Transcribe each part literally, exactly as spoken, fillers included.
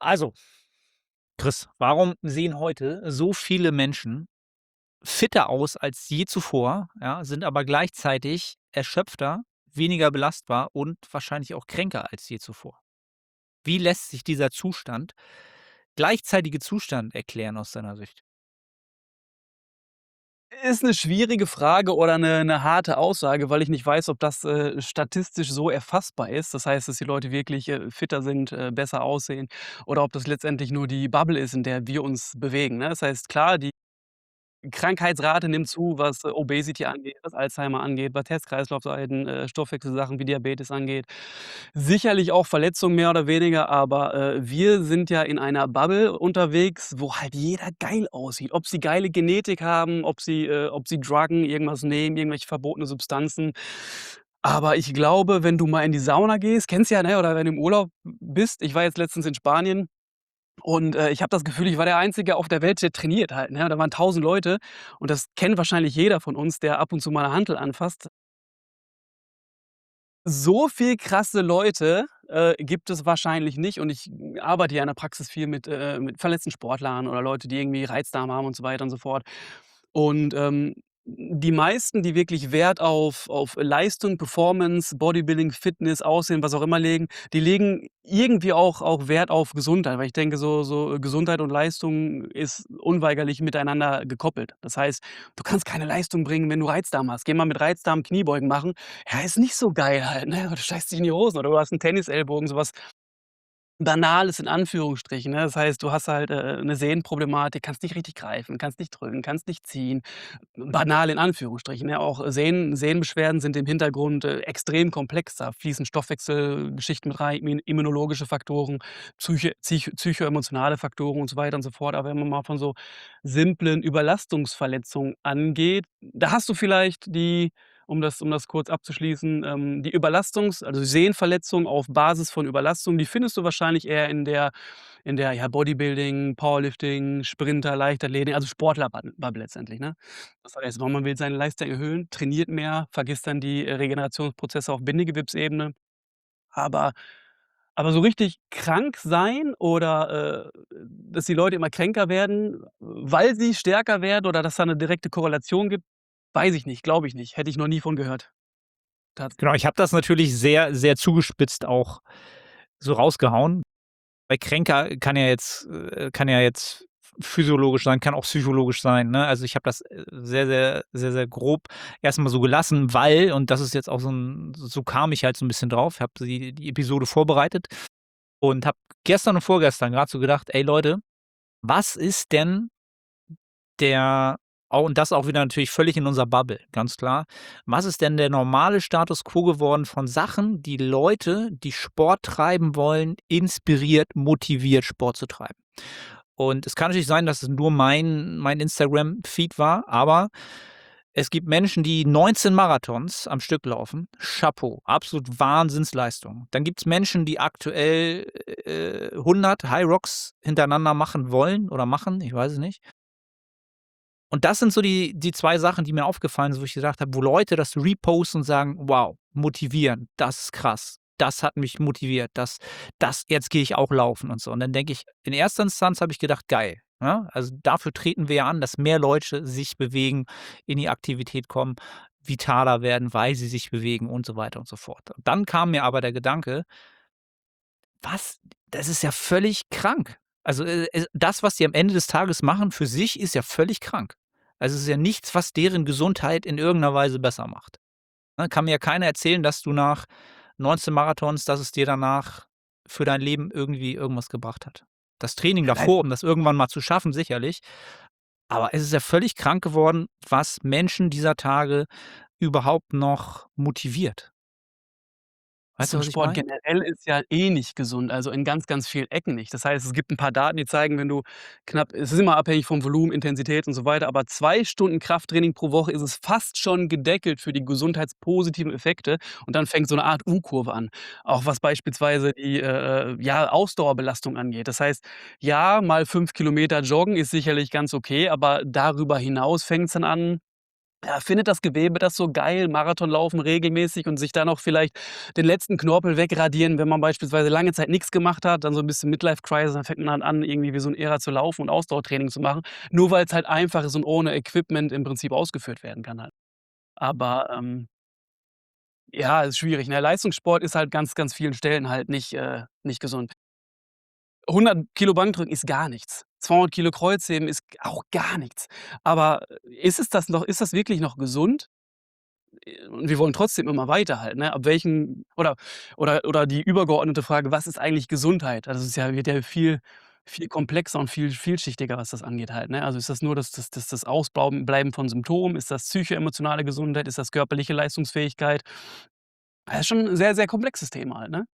Also, Chris, warum sehen heute so viele Menschen fitter aus als je zuvor, ja, sind aber gleichzeitig erschöpfter, weniger belastbar und wahrscheinlich auch kränker als je zuvor? Wie lässt sich dieser Zustand gleichzeitige Zustand erklären aus deiner Sicht? Ist 'ne schwierige Frage oder 'ne 'ne harte Aussage, weil ich nicht weiß, ob das, äh, statistisch so erfassbar ist. Das heißt, dass die Leute wirklich, äh, fitter sind, äh, besser aussehen oder ob das letztendlich nur die Bubble ist, in der wir uns bewegen, ne? Das heißt, klar, die Krankheitsrate nimmt zu, was, äh, Obesity angeht, was Alzheimer angeht, was Herz-Kreislauf-Leiden, äh, Stoffwechselsachen wie Diabetes angeht. Sicherlich auch Verletzungen mehr oder weniger, aber, äh, wir sind ja in einer Bubble unterwegs, wo halt jeder geil aussieht. Ob sie geile Genetik haben, ob sie äh, ob sie druggen, irgendwas nehmen, irgendwelche verbotene Substanzen. Aber ich glaube, wenn du mal in die Sauna gehst kennst ja, ne, oder wenn du im Urlaub bist. Ich war jetzt letztens in Spanien und, äh, ich habe das Gefühl, ich war der Einzige auf der Welt, der trainiert halt, ne? Da waren tausend Leute und das kennt wahrscheinlich jeder von uns, der ab und zu mal 'ne Hantel anfasst. So viel krasse Leute, äh, gibt es wahrscheinlich nicht und ich arbeite ja in der Praxis viel mit äh, mit verletzten Sportlern oder Leute, die irgendwie Reizdarm haben und so weiter und so fort. Und, ähm, die meisten, die wirklich Wert auf auf Leistung, Performance, Bodybuilding, Fitness, Aussehen, was auch immer legen, die legen irgendwie auch auch Wert auf Gesundheit, weil ich denke, so so Gesundheit und Leistung ist unweigerlich miteinander gekoppelt. Das heißt, du kannst keine Leistung bringen, wenn du Reizdarm hast. Geh mal mit Reizdarm Kniebeugen machen. Ja, ist nicht so geil halt, ne? Du scheißt dich in die Hosen oder du hast 'n Tennisellbogen, so was Banales in Anführungsstrichen, ne? Das heißt, du hast halt, äh, 'ne Sehnenproblematik, kannst nicht richtig greifen, kannst nicht drücken, kannst nicht ziehen. Banal in Anführungsstrichen, ne? Auch Sehnen Sehnenbeschwerden sind im Hintergrund, äh, extrem komplex. Da fließen Stoffwechselgeschichten mit rein, immun immunologische Faktoren, psyche psych psychoemotionale Faktoren und so weiter und so fort. Aber wenn man mal von so simplen Überlastungsverletzungen angeht, da hast du vielleicht die um das um das kurz abzuschließen, ähm, die Überlastungs also Sehnenverletzung auf Basis von Überlastung, die findest du wahrscheinlich eher in der in der, ja, Bodybuilding, Powerlifting, Sprinter, Leichtathletik, also Sportler-Bubble Bubble letztendlich, ne? Das heißt, man will seine Leistung erhöhen, trainiert mehr, vergisst dann die, äh, Regenerationsprozesse auf Bindegewebsebene. Aber aber so richtig krank sein oder, äh, dass die Leute immer kränker werden, weil sie stärker werden oder dass da 'ne direkte Korrelation gibt, weiß ich nicht, glaube ich nicht. Hätte ich noch nie von gehört. Tats Genau, ich habe das natürlich sehr, sehr zugespitzt auch so rausgehauen. Bei kränker kann ja jetzt äh, kann ja jetzt physiologisch sein, kann auch psychologisch sein, ne? Also, ich habe das, äh, sehr, sehr, sehr, sehr grob erst mal so gelassen, weil und das ist jetzt auch so 'n so kam ich halt so 'n bisschen drauf, habe die die Episode vorbereitet und habe gestern und vorgestern grad so gedacht: „Ey Leute, was ist denn der“ au und das auch wieder natürlich völlig in unserer Bubble, ganz klar. Was ist denn der normale Status quo geworden von Sachen, die Leute, die Sport treiben wollen, inspiriert, motiviert, Sport zu treiben? Und es kann natürlich sein, dass es nur mein mein Instagram-Feed war, aber es gibt Menschen, die neunzehn Marathons am Stück laufen. Chapeau, absolut Wahnsinnsleistung. Dann gibt's Menschen, die aktuell, äh, hundert Hyrox hintereinander machen wollen oder machen, ich weiß es nicht. Und das sind so die die zwei Sachen, die mir aufgefallen sind, wo ich gedacht habe, wo Leute das reposten und sagen: „Wow, motivierend, das ist krass. Das hat mich motiviert. Das das jetzt gehe ich auch laufen“ und so. Und dann denke ich in erster Instanz habe ich gedacht: „Geil“, ne? Also, dafür treten wir ja an, dass mehr Leute sich bewegen, in die Aktivität kommen, vitaler werden, weil sie sich bewegen und so weiter und so fort. Und dann kam mir aber der Gedanke was? Das ist ja völlig krank. Also, äh, äh, das, was die am Ende des Tages machen für sich, ist ja völlig krank. Also, es ist ja nichts, was deren Gesundheit in irgend 'ner Weise besser macht. Ne, kann mir ja keiner erzählen, dass du nach neunzehn Marathons dass es dir danach für dein Leben irgendwie irgendwas gebracht hat. Das Training davor, um das irgendwann mal zu schaffen, sicherlich. Aber es ist ja völlig krank geworden, was Menschen dieser Tage überhaupt noch motiviert. Weißt du, So 'n was ich Sport meine? generell ist ja eh nicht gesund, also in ganz, ganz vielen Ecken nicht. Das heißt, es gibt 'n paar Daten, die zeigen, wenn du knapp es ist immer abhängig vom Volumen, Intensität und so weiter, aber zwei Stunden Krafttraining pro Woche ist es fast schon gedeckelt für die gesundheitspositiven Effekte und dann fängt so 'ne Art U-Kurve an. Auch was beispielsweise die, äh, äh, ja, Ausdauerbelastung angeht. Das heißt, ja, mal fünf Kilometer joggen ist sicherlich ganz okay, aber darüber hinaus fängt's dann an Ja, findet das Gewebe das so geil, Marathon laufen regelmäßig und sich dann auch vielleicht den letzten Knorpel wegradieren, wenn man beispielsweise lange Zeit nix gemacht hat, dann so 'n bisschen Midlife-Crisis, dann fängt man dann an, irgendwie wie so 'n Irrer zu laufen und Ausdauertraining zu machen, nur weil's halt einfach ist und ohne Equipment im Prinzip ausgeführt werden kann halt. Aber, ähm ja, ist schwierig, ne? Leistungssport ist halt ganz, ganz vielen Stellen halt nicht äh, nicht gesund. hundert Kilo Bankdrücken ist gar nichts. zweihundert Kilo Kreuzheben ist auch gar nichts. Aber ist es das noch ist das wirklich noch gesund? Äh, und wir wollen trotzdem immer weiter halt, ne? Ab welchen oder oder oder die übergeordnete Frage: „Was ist eigentlich Gesundheit?“ Also, es ist ja wird ja viel viel komplexer und viel vielschichtiger, was das angeht halt, ne? Also, ist das nur das das das das Ausbleiben Bleiben von Symptomen? Ist das psycho-emotionale Gesundheit? Ist das körperliche Leistungsfähigkeit? Ja, ist schon 'n sehr, sehr komplexes Thema halt, ne?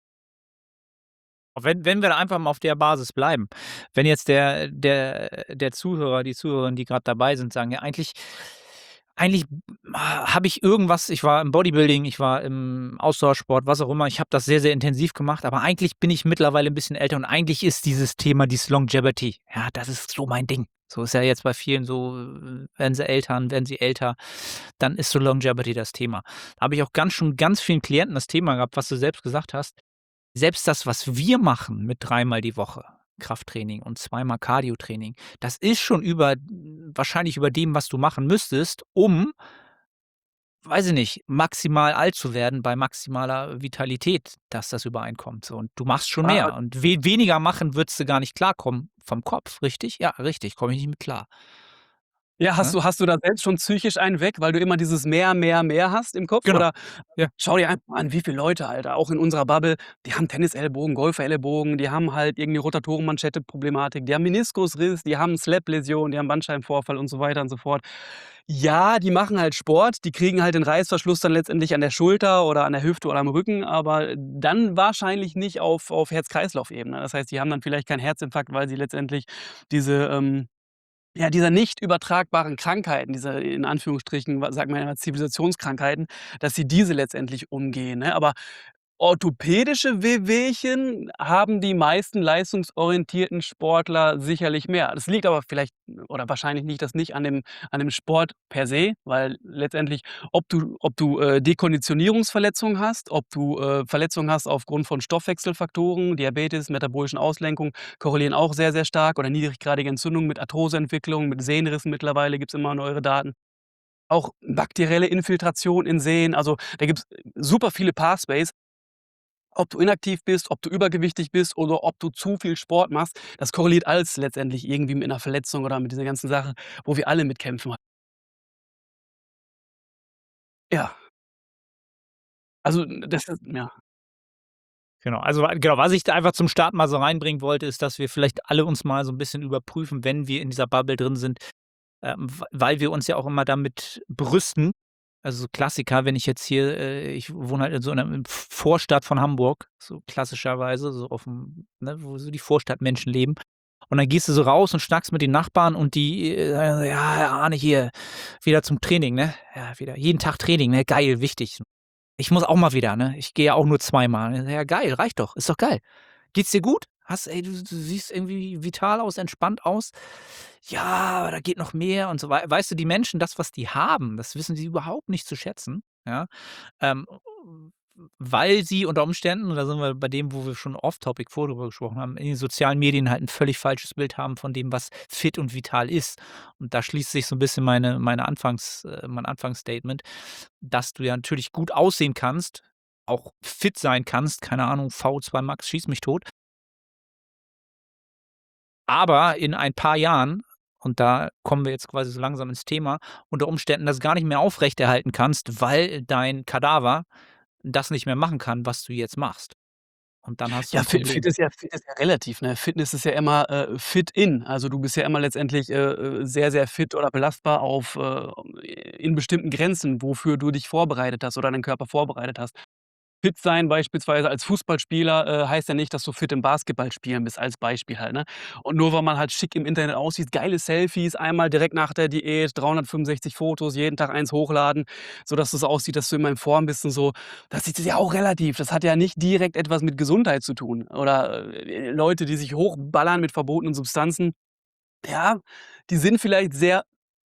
Wenn wenn wir da einfach mal auf der Basis bleiben. Wenn jetzt der der der Zuhörer, die Zuhörerin, die grad dabei sind, sagen: „Ja, eigentlich eigentlich ha habe ich irgendwas ich war im Bodybuilding, ich war im Ausdauersport, was auch immer. Ich habe das sehr, sehr intensiv gemacht, aber eigentlich bin ich mittlerweile 'n bisschen älter und eigentlich ist dieses Thema, dieses Longevity ja, das ist so mein Ding.“ So ist ja jetzt bei vielen so, äh, werden sie Eltern werden sie älter, dann ist so Longevity das Thema. Habe ich auch ganz schon ganz vielen Klienten das Thema gehabt, was du selbst gesagt hast. Selbst das, was wir machen mit dreimal die Woche Krafttraining und zweimal Cardiotraining, das ist schon über wahrscheinlich über dem, was du machen müsstest, um weiß ich nicht, maximal alt zu werden bei maximaler Vitalität, dass das übereinkommt so. Und du machst schon Ah, mehr und we weniger machen würdest du gar nicht klarkommen vom Kopf, richtig? Ja, richtig, komme ich nicht mit klar. Ja, hast Ne? du hast du da selbst schon psychisch einen weg, weil du immer dieses mehr, mehr, mehr hast im Kopf? Genau. Oder Ja. schau dir einfach an, wie viele Leute, Alter, auch in unserer Bubble, die haben Tennisellbogen, Golferellbogen, die haben halt irgendwie Rotatorenmanschette-Problematik, die haben Meniskusriss, die haben Slap-Läsion, die haben Bandscheibenvorfall und so weiter und so fort. Ja, die machen halt Sport, die kriegen halt den Reißverschluss dann letztendlich an der Schulter oder an der Hüfte oder am Rücken, aber dann wahrscheinlich nicht auf auf Herz-Kreislauf-Ebene. Das heißt, die haben dann vielleicht keinen Herzinfarkt, weil sie letztendlich diese, ähm ja, diese nicht übertragbaren Krankheiten, diese in Anführungsstrichen, wa sagt man ja Zivilisationskrankheiten, dass sie diese letztendlich umgehen, ne? Aber orthopädische Wehwehchen haben die meisten leistungsorientierten Sportler sicherlich mehr. Das liegt aber vielleicht oder wahrscheinlich liegt das nicht an dem an dem Sport per se, weil letztendlich, ob du ob du, äh, Dekonditionierungsverletzungen hast, ob du, äh, Verletzungen hast aufgrund von Stoffwechselfaktoren, Diabetes, metabolischen Auslenkungen korrelieren auch sehr, sehr stark oder niedriggradige Entzündung mit Arthroseentwicklung, mit Sehnenrissen mittlerweile gibt's immer neuere Daten. Auch bakterielle Infiltration in Sehnen, also, da gibt's super viele Pathways. Ob du inaktiv bist, ob du übergewichtig bist oder ob du zu viel Sport machst, das korreliert alles letztendlich irgendwie mit 'ner Verletzung oder mit dieser ganzen Sache, wo wir alle mit kämpfen. Ja. Also, das ist ja. Genau, also, wa genau, was ich da einfach zum Start mal so reinbringen wollte, ist, dass wir vielleicht alle uns mal so 'n bisschen überprüfen, wenn wir in dieser Bubble drin sind, ähm, w weil wir uns ja auch immer damit brüsten. Also, so Klassiker, wenn ich jetzt hier äh, ich wohne halt in so 'ner V Vorstadt von Hamburg, so klassischerweise, so auf'm ne, wo so die Vorstadtmenschen leben. Und dann gehst du so raus und schnackst mit den Nachbarn und die, äh, sagen so: „Ja, Herr Arne hier, wieder zum Training, ne? Ja, wieder jeden Tag Training, ne? Geil, wichtig. Ich muss auch mal wieder, ne? Ich gehe ja auch nur zweimal.“ Ja, geil, reicht doch, ist doch geil. Geht's dir gut? Hast ey, du du siehst irgendwie vital aus, entspannt aus. Ja, aber da geht noch mehr und so wei weißt du, die Menschen, das, was die haben, das wissen sie überhaupt nicht zu schätzen, ja? Ähm, weil sie unter Umständen, und da sind wir bei dem, wo wir schon off topic vorher drüber gesprochen haben, in den sozialen Medien halt 'n völlig falsches Bild haben von dem, was fit und vital ist. Und da schließt sich so 'n bisschen meine meine Anfangs äh, mein Anfangsstatement, dass du ja natürlich gut aussehen kannst, auch fit sein kannst, keine Ahnung, VO2 Max, schieß mich tot. Aber in ein paar Jahren, und da kommen wir jetzt quasi so langsam ins Thema, unter Umständen das gar nicht mehr aufrechterhalten kannst, weil dein Kadaver das nicht mehr machen kann, was du jetzt machst. Und dann hast du Ja, 'n fi fit Problem. ist ja fit ist ja relativ, ne? Fitness ist ja immer, äh, fit in. Also, du bist ja immer letztendlich, äh, äh, sehr, sehr fit oder belastbar auf äh, in bestimmten Grenzen, wofür du dich vorbereitet hast oder deinen Körper vorbereitet hast. Fit sein beispielsweise als Fußballspieler, äh, heißt ja nicht, dass du fit im Basketballspielen bist, als Beispiel halt, ne? Und nur weil man halt schick im Internet aussieht, geile Selfies, einmal direkt nach der Diät, dreihundertfünfundsechzig Fotos, jeden Tag eins hochladen, sodass es aussieht, dass du immer in Form bist und so. Das ist ja auch relativ. Das hat ja nicht direkt etwas mit Gesundheit zu tun. Oder, äh, Leute, die sich hochballern mit verbotenen Substanzen. Ja, die sind vielleicht sehr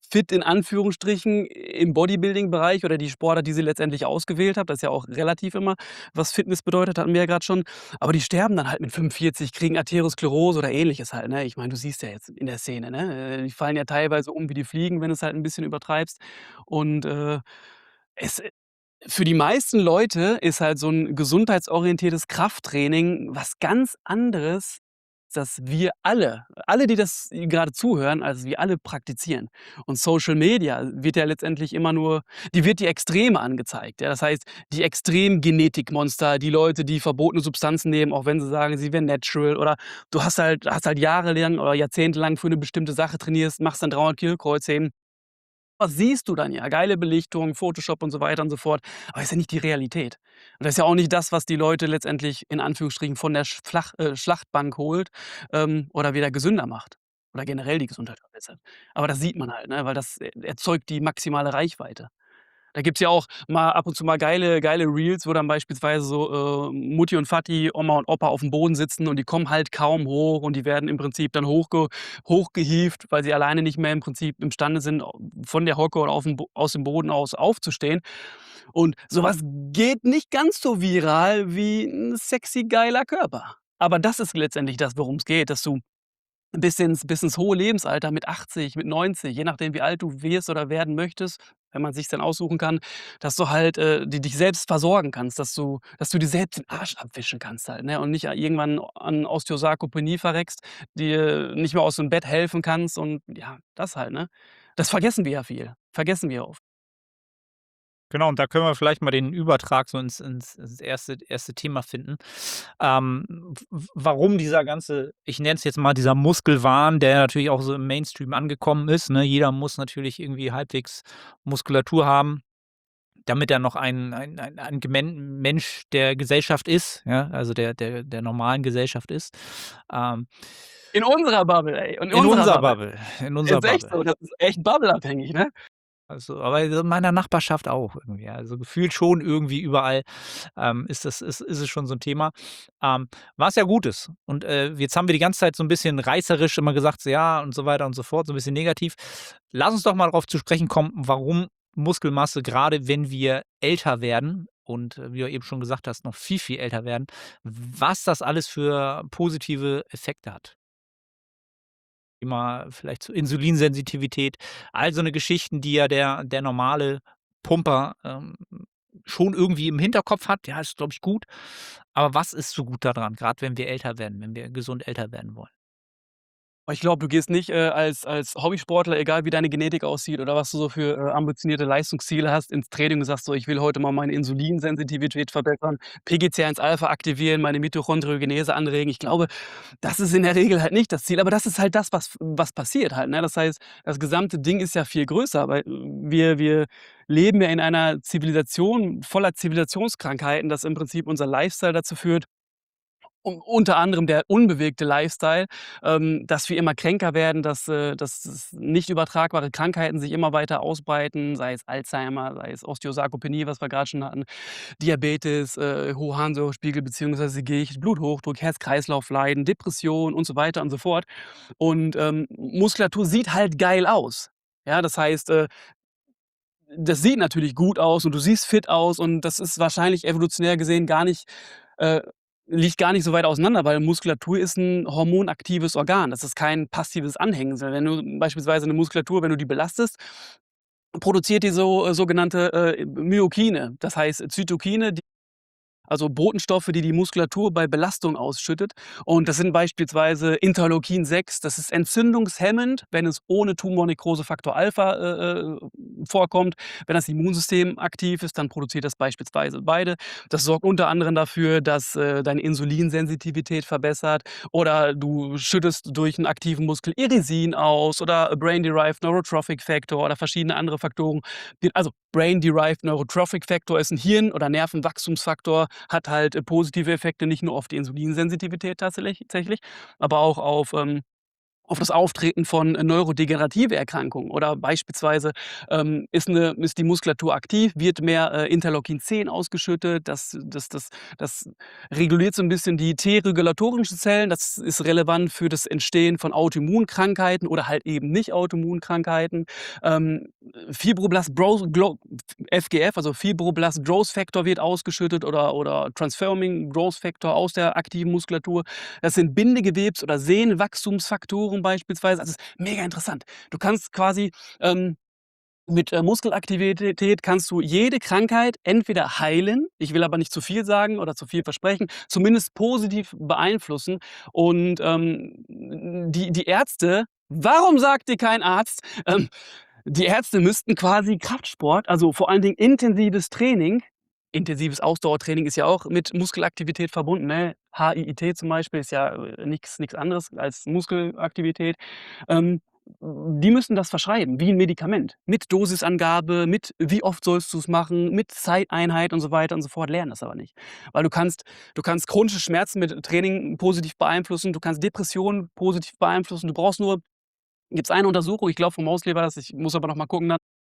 fit in Anführungsstrichen im Bodybuilding-Bereich oder die Sportart, die sie letztendlich ausgewählt hat. Das ist ja auch relativ immer, was Fitness bedeutet, hatten wir ja grad schon. Aber die sterben dann halt mit fünfundvierzig, kriegen Arteriosklerose oder Ähnliches halt, ne? Ich meine, du siehst ja jetzt in der Szene, ne? Äh, die fallen ja teilweise um wie die Fliegen, wenn du's halt 'n bisschen übertreibst. Und, äh, es äh, für die meisten Leute ist halt so 'n gesundheitsorientiertes Krafttraining was ganz anderes, das wir alle alle, die das grade zuhören, also wir alle praktizieren. Und Social Media wird ja letztendlich immer nur die wird die Extreme angezeigt, ja? Das heißt, die Extrem-Genetikmonster, die Leute, die verbotene Substanzen nehmen, auch wenn sie sagen, sie wären natural oder du hast halt hast halt jahrelang oder jahrzehntelang für 'ne bestimmte Sache trainierst, machst dann dreihundert Kilo Kreuzheben. Was siehst du dann ja? Geile Belichtung, Photoshop und so weiter und so fort. Aber ist ja nicht die Realität. Und das ist ja auch nicht das, was die Leute letztendlich in Anführungsstrichen von der Sch Flach äh, Schlachtbank holt, ähm, oder wieder gesünder macht oder generell die Gesundheit verbessert. Aber das sieht man halt, ne, weil das e erzeugt die maximale Reichweite. Da gibt's ja auch mal ab und zu mal geile geile Reels, wo dann beispielsweise so, äh, Mutti und Vati, Oma und Opa aufm Boden sitzen und die kommen halt kaum hoch und die werden im Prinzip dann hochge hochgehievt, weil sie alleine nicht mehr im Prinzip imstande sind, von der Hocke oder aufm Bo aus dem Boden aus aufzustehen. Und so was geht nicht ganz so viral wie 'n sexy geiler Körper. Aber das ist letztendlich das, worum's geht, dass du bis ins bis ins hohe Lebensalter mit achtzig, mit neunzig, je nachdem, wie alt du wirst oder werden möchtest, wenn man sich's dann aussuchen kann, dass du halt, äh, di dich selbst versorgen kannst, dass du dass du dir selbst den Arsch abwischen kannst halt, ne, und nicht irgendwann an Osteosarkopenie verreckst, dir nicht mehr aus dem Bett helfen kannst und ja, das halt, ne? Das vergessen wir ja viel vergessen wir oft. Genau, und da können wir vielleicht mal den Übertrag so ins ins ins erste erste Thema finden. Ähm, w w warum dieser ganze, ich nenne es jetzt mal dieser Muskelwahn, der natürlich auch so im Mainstream angekommen ist, ne? Jeder muss natürlich irgendwie halbwegs Muskulatur haben, damit er noch ein ein ein ein gemen Mensch der Gesellschaft ist, ja, also der der der normalen Gesellschaft ist. Ähm In unserer Bubble, ey, in In unserer unserer Bubble. Bubble, in unserer Ist echt Bubble. so, das ist echt bubble-abhängig, ne? Also, aber in meiner Nachbarschaft auch irgendwie. Also, gefühlt schon irgendwie überall, ähm, ist das ist ist es schon so 'n Thema, ähm, was ja gut ist. Und, äh, jetzt haben wir die ganze Zeit so 'n bisschen reißerisch immer gesagt, so ja und so weiter und so fort, so 'n bisschen negativ. Lass uns doch mal drauf zu sprechen kommen, warum Muskelmasse, grade wenn wir älter werden und, wie du eben schon gesagt hast, noch viel, viel älter werden, was das alles für positive Effekte hat. Thema vielleicht zur Insulinsensitivität, all so 'ne Geschichten, die ja der der normale Pumper, ähm, schon irgendwie im Hinterkopf hat. Ja, ist, glaube ich, gut. Aber was ist so gut da dran, grad wenn wir älter werden, wenn wir gesund älter werden wollen? Oh, ich glaube, du gehst nicht, äh, als als Hobbysportler, egal wie deine Genetik aussieht oder was du so für, äh, ambitionierte Leistungsziele hast, ins Training und sagst so: „Ich will heute mal meine Insulinsensitivität verbessern, PGC-1-Alpha aktivieren, meine Mitochondriogenese anregen.“ Ich glaube, das ist in der Regel halt nicht das Ziel, aber das ist halt das, was was passiert halt, ne? Das heißt, das gesamte Ding ist ja viel größer, weil wir wir leben ja in einer Zivilisation voller Zivilisationskrankheiten, dass im Prinzip unser Lifestyle dazu führt u unter anderem der unbewegte Lifestyle, ähm, dass wir immer kränker werden, dass, äh dass es nicht übertragbare Krankheiten sich immer weiter ausbreiten, sei es Alzheimer, sei es Osteosarkopenie, was wir grad schon hatten, Diabetes, äh, hoher Harnsäurespiegel beziehungsweise Gicht, Bluthochdruck, Herz-Kreislauf-Leiden, Depression und so weiter und so fort. Und, ähm, Muskulatur sieht halt geil aus. Ja, das heißt, äh das sieht natürlich gut aus und du siehst fit aus und das ist wahrscheinlich evolutionär gesehen gar nicht äh, liegt gar nicht so weit auseinander, weil Muskulatur ist 'n hormonaktives Organ. Das ist kein passives Anhängen, sondern wenn du beispielsweise 'ne Muskulatur wenn du die belastest, produziert die so sogenannte, äh, Myokine, das heißt Zytokine, die also Botenstoffe, die die Muskulatur bei Belastung ausschüttet. Und das sind beispielsweise Interleukin sechs, das ist entzündungshemmend, wenn es ohne Tumornekrose-Faktor Alpha, äh, äh, vorkommt. Wenn das Immunsystem aktiv ist, dann produziert das beispielsweise beide. Das sorgt unter anderem dafür, dass, äh, deine Insulinsensitivität verbessert oder du schüttest durch 'n aktiven Muskel Irisin aus oder Brain-derived neurotrophic factor oder verschiedene andere Faktoren. Also, Brain-derived neurotrophic factor ist 'n Hirn oder Nervenwachstumsfaktor, hat halt, äh, positive Effekte nicht nur auf die Insulinsensitivität tatsächlich tatsächlich, aber auch auf, ähm auf das Auftreten von äh, neurodegenerative Erkrankungen oder beispielsweise, ähm, ist 'ne ist die Muskulatur aktiv, wird mehr, äh, Interleukin zehn ausgeschüttet. Das das das das reguliert so 'n bisschen die T-regulatorischen Zellen. Das ist relevant für das Entstehen von Autoimmunkrankheiten oder halt eben nicht Autoimmunkrankheiten. Ähm, Fibroblast Bros Glo F G F, also Fibroblast Growth Factor wird ausgeschüttet oder oder Transforming Growth Factor aus der aktiven Muskulatur. Das sind Bindegewebs oder Sehnenwachstumsfaktoren beispielsweise. Also, ist mega interessant. Du kannst quasi, ähm, mit, äh, Muskelaktivität kannst du jede Krankheit entweder heilen, ich will aber nicht zu viel sagen oder zu viel versprechen, zumindest positiv beeinflussen. Und, ähm, die die Ärzte warum sagt dir kein Arzt? Ähm, die Ärzte müssten quasi Kraftsport, also vor allen Dingen intensives Training intensives Ausdauertraining ist ja auch mit Muskelaktivität verbunden, ne? H I I T zum Beispiel ist ja, äh, nix nix anderes als Muskelaktivität. Ähm, die müssen das verschreiben wie 'n Medikament mit Dosisangabe, mit wie oft sollst du's machen, mit Zeiteinheit und so weiter und so fort, lernen das aber nicht. Weil du kannst du kannst chronische Schmerzen mit Training positiv beeinflussen, du kannst Depressionen positiv beeinflussen. Du brauchst nur gibt's eine Untersuchung, ich glaube vom Mosley war das, ich muss aber noch mal gucken dann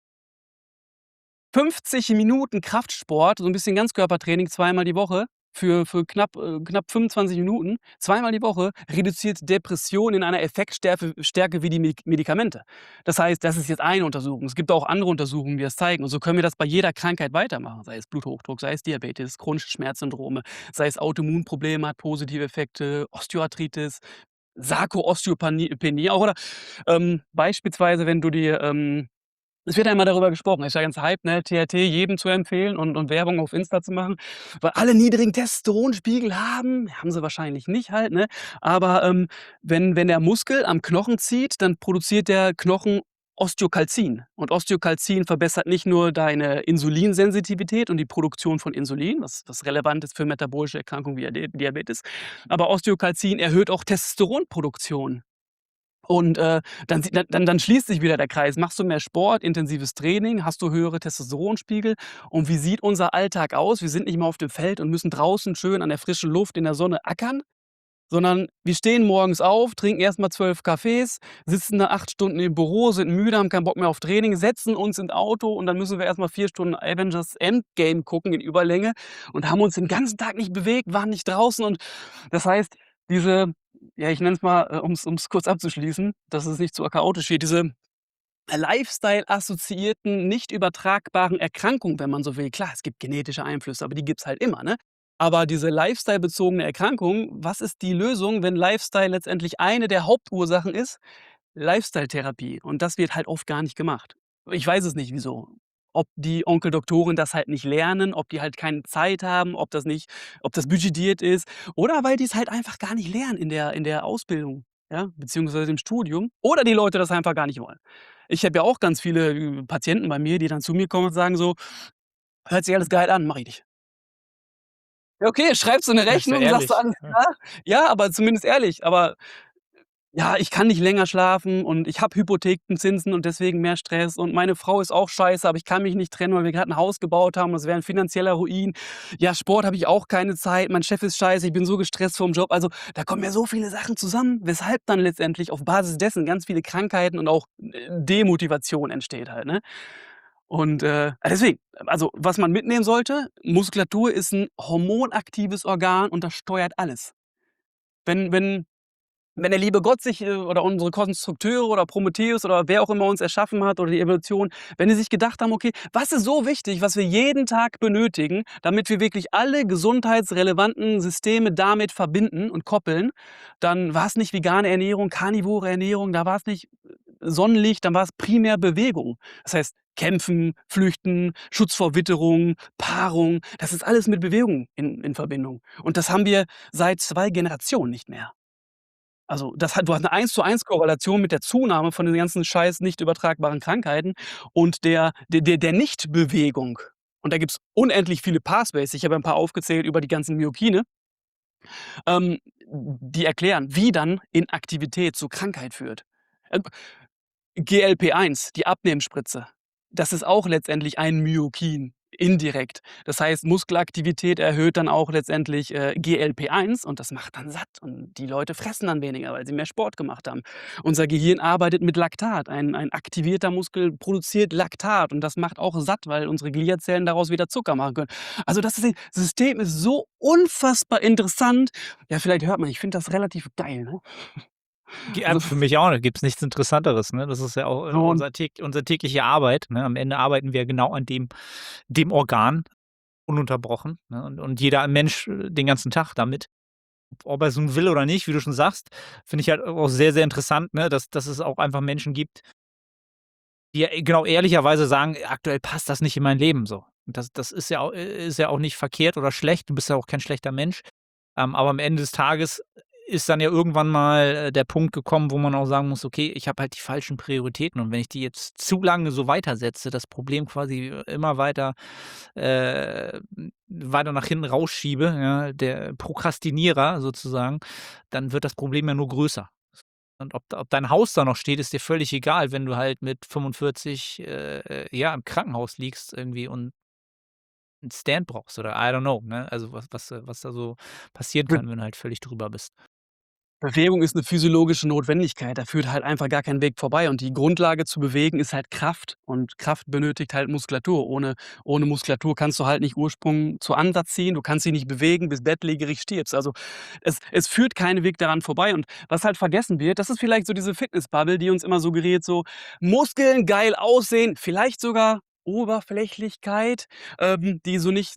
fünfzig Minuten Kraftsport, so 'n bisschen Ganzkörpertraining zweimal die Woche für für knapp äh, knapp fünfundzwanzig Minuten, zweimal die Woche, reduziert Depression in einer Effektstärfe Stärke wie die Mek Medikamente. Das heißt, das ist jetzt eine Untersuchung. Es gibt auch andere Untersuchungen, die das zeigen. Und so können wir das bei jeder Krankheit weitermachen, sei es Bluthochdruck, sei es Diabetes, chronische Schmerzsyndrome, sei es Autoimmunprobleme, hat positive Effekte, Osteoarthritis, Sarkoosteopanie Penie auch oder, ähm, beispielsweise, wenn du dir, ähm es wird ja immer darüber gesprochen, ist ja ganz Hype, ne, T R T jedem zu empfehlen und und Werbung auf Insta zu machen, weil alle niedrigen Testosteronspiegel haben. Haben sie wahrscheinlich nicht halt, ne? Aber, ähm, wenn wenn der Muskel am Knochen zieht, dann produziert der Knochen Osteokalzin. Und Osteokalzin verbessert nicht nur deine Insulinsensitivität und die Produktion von Insulin, was was relevant ist für metabolische Erkrankungen wie Ade Diabetes, aber Osteokalzin erhöht auch Testosteronproduktion. Und, äh, dann si dann dann schließt sich wieder der Kreis. Machst du mehr Sport, intensives Training, hast du höhere Testosteronspiegel. Und wie sieht unser Alltag aus? Wir sind nicht mehr auf dem Feld und müssen draußen schön an der frischen Luft in der Sonne ackern, sondern wir stehen morgens auf, trinken erst mal zwölf Kaffees, sitzen da acht Stunden im Büro, sind müde, haben keinen Bock mehr auf Training, setzen uns ins Auto und dann müssen wir erst mal vier Stunden Avengers Endgame gucken in Überlänge und haben uns den ganzen Tag nicht bewegt, waren nicht draußen. Und das heißt, diese ja, ich nenne es mal, äh, um's um's kurz abzuschließen, dass es nicht zu chaotisch wird, diese Lifestyle-assoziierten, nicht übertragbaren Erkrankungen, wenn man so will. Klar, es gibt genetische Einflüsse, aber die gibt's halt immer, ne? Aber diese Lifestyle-bezogene Erkrankung, was ist die Lösung, wenn Lifestyle letztendlich eine der Hauptursachen ist? Lifestyle-Therapie. Und das wird halt oft gar nicht gemacht. Ich weiß es nicht, wieso. Ob die Onkel-Doktoren das halt nicht lernen, ob die halt keine Zeit haben, ob das nicht ob das budgetiert ist oder weil die's halt einfach gar nicht lernen in der in der Ausbildung, ja, beziehungsweise im Studium oder die Leute das einfach gar nicht wollen. Ich habe ja auch ganz viele, äh, Patienten bei mir, die dann zu mir kommen und sagen so: „Hört sich alles geil an, mache ich nicht.“ Ja, okay, schreibst du 'ne Ja, ist ja Rechnung, sagst du: ehrlich, „Alles ja. klar.“ Ja, aber zumindest ehrlich. Aber ja, ich kann nicht länger schlafen und ich habe Hypothekenzinsen und deswegen mehr Stress und meine Frau ist auch scheiße, aber ich kann mich nicht trennen, weil wir grad 'n Haus gebaut haben. Das wäre 'n finanzieller Ruin. Ja, Sport habe ich auch keine Zeit. Mein Chef ist scheiße. Ich bin so gestresst vorm Job. Also, da kommen ja so viele Sachen zusammen, weshalb dann letztendlich auf Basis dessen ganz viele Krankheiten und auch, äh, Demotivation entsteht halt, ne? Und, äh, deswegen, also, was man mitnehmen sollte: Muskulatur ist 'n hormonaktives Organ und das steuert alles. Wenn wenn wenn der liebe Gott sich, äh, oder unsere Konstrukteure oder Prometheus oder wer auch immer uns erschaffen hat oder die Evolution, wenn die sich gedacht haben: „Okay, was ist so wichtig, was wir jeden Tag benötigen, damit wir wirklich alle gesundheitsrelevanten Systeme damit verbinden und koppeln“, dann war's nicht vegane Ernährung, karnivore Ernährung, da war's nicht Sonnenlicht, dann war's primär Bewegung. Das heißt, Kämpfen, Flüchten, Schutz vor Witterung, Paarung, das ist alles mit Bewegung in in Verbindung. Und das haben wir seit zwei Generationen nicht mehr. Also, das hat du hast 'ne eins zu eins Korrelation mit der Zunahme von den ganzen scheiß nicht übertragbaren Krankheiten und der der der der Nichtbewegung. Und da gibt's unendlich viele Pathways. Ich habe ja 'n paar aufgezählt über die ganzen Myokine ähm, die erklären, wie dann Inaktivität zu Krankheit führt. Äh, G L P eins, die Abnehmspritze, das ist auch letztendlich ein Myokin. Indirekt. Das heißt, Muskelaktivität erhöht dann auch letztendlich, äh, G L P eins und das macht dann satt und die Leute fressen dann weniger, weil sie mehr Sport gemacht haben. Unser Gehirn arbeitet mit Laktat. Ein ein aktivierter Muskel produziert Laktat und das macht auch satt, weil unsere Gliazellen daraus wieder Zucker machen können. Also, das ist System ist so unfassbar interessant. Ja, vielleicht hört man, ich finde das relativ geil, ne? G äh, Also, für mich auch, da gibt's nichts Interessanteres, ne? Das ist ja auch, äh, so 'n unser täg unsere tägliche Arbeit, ne? Am Ende arbeiten wir genau an dem dem Organ ununterbrochen, ne? Und und jeder Mensch, äh, den ganzen Tag damit. Ob er es nun will oder nicht, wie du schon sagst, finde ich halt auch sehr, sehr interessant, ne, dass dass es auch einfach Menschen gibt, die ja, äh, genau ehrlicherweise sagen: „Aktuell passt das nicht in mein Leben so.“ Und das das ist ja au äh, ist ja auch nicht verkehrt oder schlecht. Du bist ja auch kein schlechter Mensch. Ähm, aber am Ende des Tages ist dann ja irgendwann mal, äh, der Punkt gekommen, wo man auch sagen muss: „Okay, ich habe halt die falschen Prioritäten und wenn ich die jetzt zu lange so weitersetze, das Problem quasi, äh, immer weiter, äh, hm, weiter nach hinten rausschiebe, ja, der Prokrastinierer sozusagen, dann wird das Problem ja nur größer.“ Und ob ob dein Haus da noch steht, ist dir völlig egal, wenn du halt mit fünfundvierzig, äh, äh, ja, im Krankenhaus liegst irgendwie und 'n Stand brauchst oder I don't know, ne? Also, was was äh, was da so passieren kann, wenn du halt völlig drüber bist. Bewegung ist 'ne physiologische Notwendigkeit. Da führt halt einfach gar kein Weg vorbei und die Grundlage zu bewegen ist halt Kraft und Kraft benötigt halt Muskulatur. Ohne ohne Muskulatur kannst du halt nicht Ursprung zu Ansatz ziehen. Du kannst dich nicht bewegen, bis bettlägerig stirbst. Also, es es führt kein Weg daran vorbei und was halt vergessen wird, das ist vielleicht so diese Fitness-Bubble, die uns immer suggeriert, so Muskeln, geil aussehen, vielleicht sogar Oberflächlichkeit, ähm, die so nicht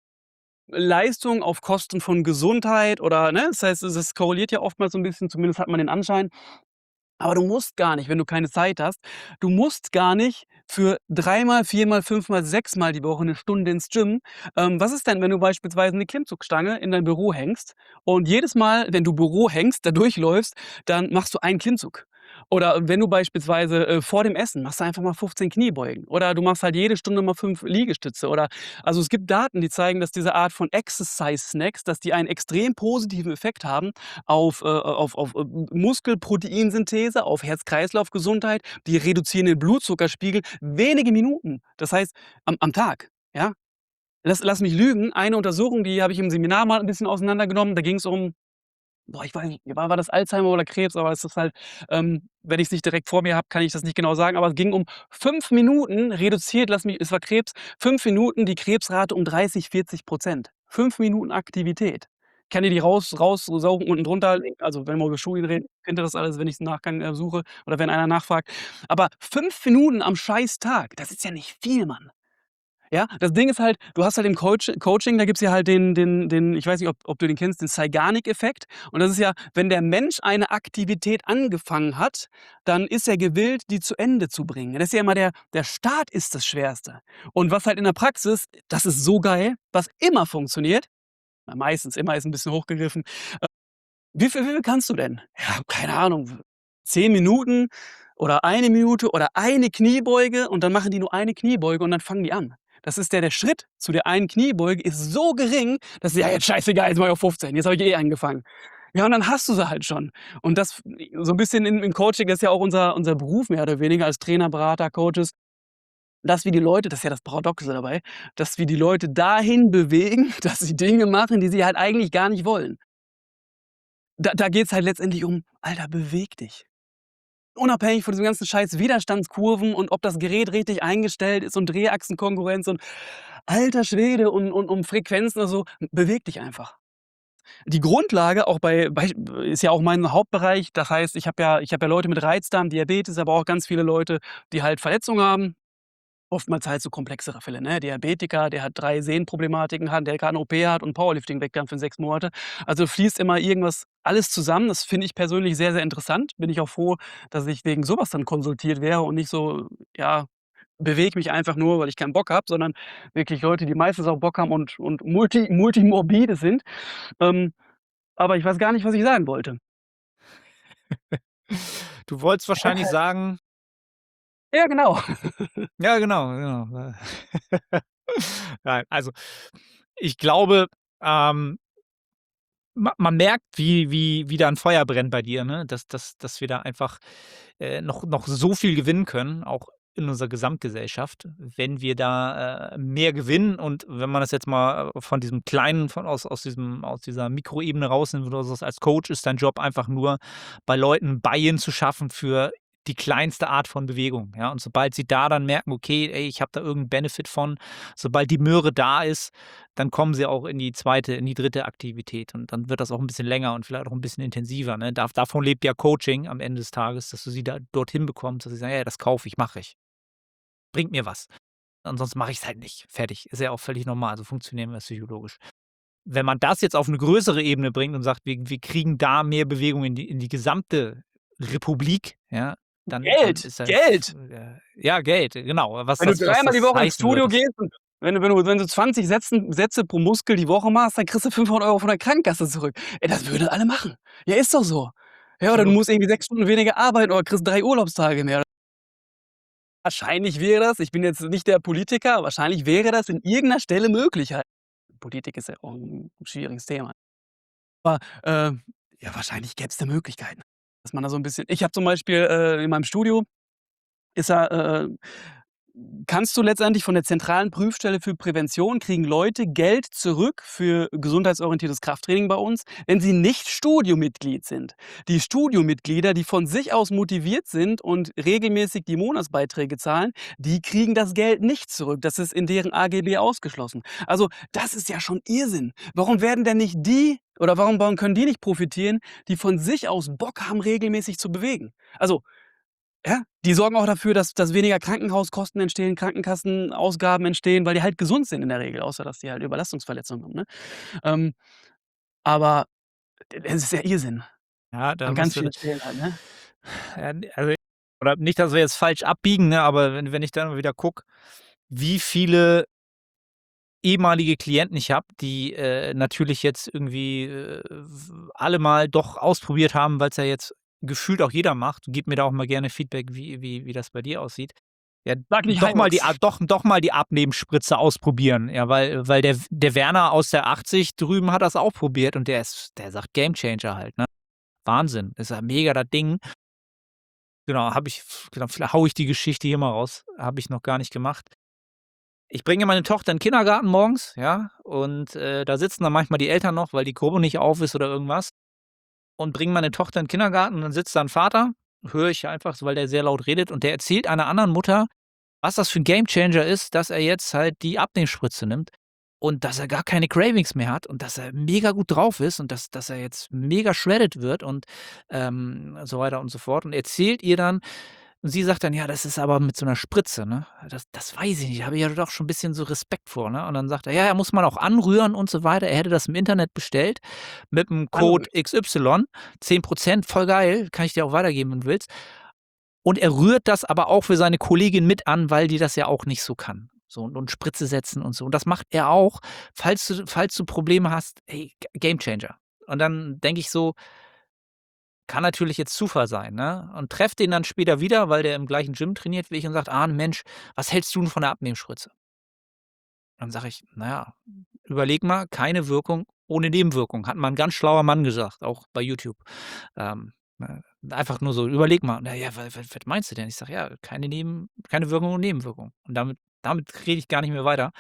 Leistung auf Kosten von Gesundheit oder ne? Das heißt, es es korreliert ja oftmals so 'n bisschen, zumindest hat man den Anschein. Aber du musst gar nicht, wenn du keine Zeit hast du musst gar nicht für dreimal, viermal, fünfmal, sechsmal die Woche 'ne Stunde ins Gym. Ähm, was ist denn, wenn du beispielsweise 'ne Klimmzugstange in dein Büro hängst und jedes Mal, wenn du Büro hängst, da durchläufst, dann machst du einen Klimmzug. Oder wenn du beispielsweise, äh, vor dem Essen machst du einfach mal fünfzehn Kniebeugen oder du machst halt jede Stunde mal fünf Liegestütze oder also, es gibt Daten, die zeigen, dass diese Art von Exercise Snacks, dass die einen extrem positiven Effekt haben auf, äh, auf auf, äh, Muskelproteinsynthese, auf Herz-Kreislauf-Gesundheit. Die reduzieren den Blutzuckerspiegel wenige Minuten. Das heißt, am am Tag, ja? Lass lass mich lügen, eine Untersuchung, die habe ich im Seminar mal 'n bisschen auseinandergenommen. Da ging's um boah, ich weiß nicht, war war das Alzheimer oder Krebs, aber es ist halt ähm, wenn ich's nicht direkt vor mir habe, kann ich das nicht genau sagen, aber es ging um fünf Minuten reduziert, lass mich es war Krebs, fünf Minuten die Krebsrate um dreißig, vierzig Prozent. fünf Minuten Aktivität. Ich kann dir die raus raussaugen unten drunter. Also, wenn wir über Studien reden, kennt ihr das alles, wenn ich's im Nachgang, äh, suche oder wenn einer nachfragt. Aber fünf Minuten am Scheiß-Tag, das ist ja nicht viel, Mann. Ja, das Ding ist halt, du hast halt im Coach Coaching, da gibt's ja halt den den den ich weiß nicht, ob ob du den kennst, den Zeigarnik-Effekt. Und das ist ja, wenn der Mensch eine Aktivität angefangen hat, dann ist er gewillt, die zu Ende zu bringen. Das ist ja immer der der Start ist das Schwerste. Und was halt in der Praxis das ist so geil, was immer funktioniert na, meistens, immer ist 'n bisschen hochgegriffen. Äh, wie viel wie viel kannst du denn? Ja, keine Ahnung, zehn Minuten oder eine Minute oder eine Kniebeuge und dann machen die nur eine Kniebeuge und dann fangen die an. Das ist der der Schritt zu der einen Kniebeuge ist so gering, dass sie: „Ja, jetzt scheißegal, jetzt mache ich auf fünfzehn. Jetzt habe ich eh angefangen.“ Ja, und dann hast du sie halt schon. Und das so 'n bisschen im im Coaching ist ja auch unser unser Beruf mehr oder weniger als Trainer, Berater, Coaches, dass wir die Leute das ist ja das Paradoxe dabei, dass wir die Leute dahin bewegen, dass sie Dinge machen, die sie halt eigentlich gar nicht wollen. Da da geht's halt letztendlich um: „Alter, beweg dich.“ Unabhängig von diesen ganzen scheiß Widerstandskurven und ob das Gerät richtig eingestellt ist und Drehachsenkongruenz und alter Schwede und und um Frequenzen oder so. Beweg dich einfach. Die Grundlage auch bei bei ist ja auch mein Hauptbereich. Das heißt, ich habe ja ich habe ja Leute mit Reizdarm, Diabetes, aber auch ganz viele Leute, die halt Verletzungen haben. Oftmals halt so komplexere Fälle, ne? Diabetiker, der hat drei Sehnenproblematiken hat, der grad 'ne O P hat und Powerlifting weggangen für sechs Monate. Also, fließt immer irgendwas alles zusammen. Das finde ich persönlich sehr, sehr interessant. Bin ich auch froh, dass ich wegen so was dann konsultiert wäre und nicht so, ja, bewege mich einfach nur, weil ich keinen Bock habe, sondern wirklich Leute, die meistens auch Bock haben und und multi multimorbide sind. Ähm, aber ich weiß gar nicht, was ich sagen wollte. Du wolltest wahrscheinlich sagen Ja, genau. Ja, genau, genau. Nein, also, ich glaube, ähm ma man merkt, wie wie wie da 'n Feuer brennt bei dir, ne? Dass dass dass wir da einfach, äh, noch noch so viel gewinnen können, auch in unserer Gesamtgesellschaft, wenn wir da, äh, mehr gewinnen und wenn man das jetzt mal, äh, von diesem kleinen von aus aus diesem aus dieser Mikroebene rausnimmt oder so als Coach ist dein Job einfach nur, bei Leuten Buy-in zu schaffen für die kleinste Art von Bewegung, ja? Und sobald sie da dann merken: „Okay, ey, ich habe da irgend 'n Benefit von“, sobald die Möhre da ist, dann kommen sie auch in die zweite in die dritte Aktivität und dann wird das auch 'n bisschen länger und vielleicht auch 'n bisschen intensiver, ne? Dav davon lebt ja Coaching am Ende des Tages, dass du sie da dorthin bekommst, dass sie sagen: „Ja, das kaufe ich, mache ich. Bringt mir was. Ansonsten mache ich's halt nicht. Fertig.“ Ist ja auch völlig normal, so funktionieren wir psychologisch. Wenn man das jetzt auf 'ne größere Ebene bringt und sagt: „Wir wir kriegen da mehr Bewegung in die in die gesamte Republik“, ja, dann dann Geld, ist ja f Geld. äh, ja, Geld, genau. Was Wenn du das was dreimal die das Woche ins heißen wird, Studio das gehst und wenn du wenn du wenn du zwanzig Sätzen Sätze pro Muskel die Woche machst, dann kriegst du fünfhundert Euro von der Krankenkasse zurück. Ey, das würden alle machen. Ja, ist doch so. Ja, oder du Absolut. musst irgendwie sechs Stunden weniger arbeiten oder kriegst drei Urlaubstage mehr. Wahrscheinlich wäre das ich bin jetzt nicht der Politiker, aber wahrscheinlich wäre das in irgend 'ner Stelle möglich halt. Politik ist ja auch 'n schwieriges Thema. Aber, ähm, ja, wahrscheinlich gäb's da Möglichkeiten, dass man da so 'n bisschen ich habe zum Beispiel, äh, in meinem Studio ist da, äh kannst du letztendlich von der zentralen Prüfstelle für Prävention kriegen Leute Geld zurück für gesundheitsorientiertes Krafttraining bei uns, wenn sie nicht Studiomitglied sind. Die Studiomitglieder, die von sich aus motiviert sind und regelmäßig die Monatsbeiträge zahlen, die kriegen das Geld nicht zurück. Das ist in deren A G B ausgeschlossen. Also, das ist ja schon Irrsinn. Warum werden denn nicht die oder warum warum können die nicht profitieren, die von sich aus Bock haben, regelmäßig zu bewegen? Also, ja, die sorgen auch dafür, dass dass weniger Krankenhauskosten entstehen, Krankenkassenausgaben entstehen, weil die halt gesund sind in der Regel, außer dass die halt Überlastungsverletzungen haben, ne? Ähm, aber d es ist ja Irrsinn Ja, da an musst ganz du vielen Stellen halt, ne? Ja, n also oder nicht, dass wir jetzt falsch abbiegen, ne, aber wenn wenn ich dann wieder gucke, wie viele ehemalige Klienten ich habe, die, äh, natürlich jetzt irgendwie, äh, w alle mal doch ausprobiert haben, weil's ja jetzt gefühlt auch jeder macht. Gib mir da auch mal gerne Feedback, wie wie wie das bei dir aussieht. Ja, Sag nicht doch mal die Hyrox. A doch doch mal die Abnehmspritze ausprobieren, ja, weil weil der W der Werner aus der achtzig drüben hat das auch probiert und der ist der sagt Gamechanger halt, ne? Wahnsinn, ist ja mega das Ding. Genau, habe ich f genau, vielleicht haue ich die Geschichte hier mal raus. Habe ich noch gar nicht gemacht. Ich bringe meine Tochter in 'n Kindergarten morgens, ja, und, äh, da sitzen dann manchmal die Eltern noch, weil die Gruppe nicht auf ist oder irgendwas und bringe meine Tochter in 'n Kindergarten und dann sitzt da 'n Vater, höre ich einfach so, weil der sehr laut redet und der erzählt einer anderen Mutter, was das für 'n Gamechanger ist, dass er jetzt halt die Abnehmspritze nimmt und dass er gar keine Cravings mehr hat und dass er mega gut drauf ist und dass dass er jetzt mega shredded wird und, ähm, so weiter und so fort und erzählt ihr dann und sie sagt dann: „Ja, das ist aber mit so 'ner Spritze, ne? Das das weiß ich nicht, da habe ich ja doch schon 'n bisschen so Respekt vor“, ne? Und dann sagt er: „Ja, ja, muss man auch anrühren und so weiter.“ Er hätte das im Internet bestellt mit 'm Code Anrühren. X Y, zehn Prozent, voll geil, kann ich dir auch weitergeben, wenn du willst. Und er rührt das aber auch für seine Kollegin mit an, weil die das ja auch nicht so kann. So und und Spritze setzen und so. Und das macht er auch, falls du falls du Probleme hast, ey, G Gamechanger. Und dann denke ich so kann natürlich jetzt Zufall sein, ne? Und treffe den dann später wieder, weil der im gleichen Gym trainiert wie ich und sagt: „Ah, Mensch, was hältst du 'n von der Abnehmspritze?“ Dann sage ich: „Na ja, überleg mal, keine Wirkung ohne Nebenwirkung, hat mal 'n ganz schlauer Mann gesagt, auch bei YouTube.“ Ähm, ne, einfach nur so, überleg mal. „Na ja, wa wa was meinst du denn?“ Ich sage: „Ja, keine Neben keine Wirkung ohne Nebenwirkung.“ Und damit damit rede ich gar nicht mehr weiter.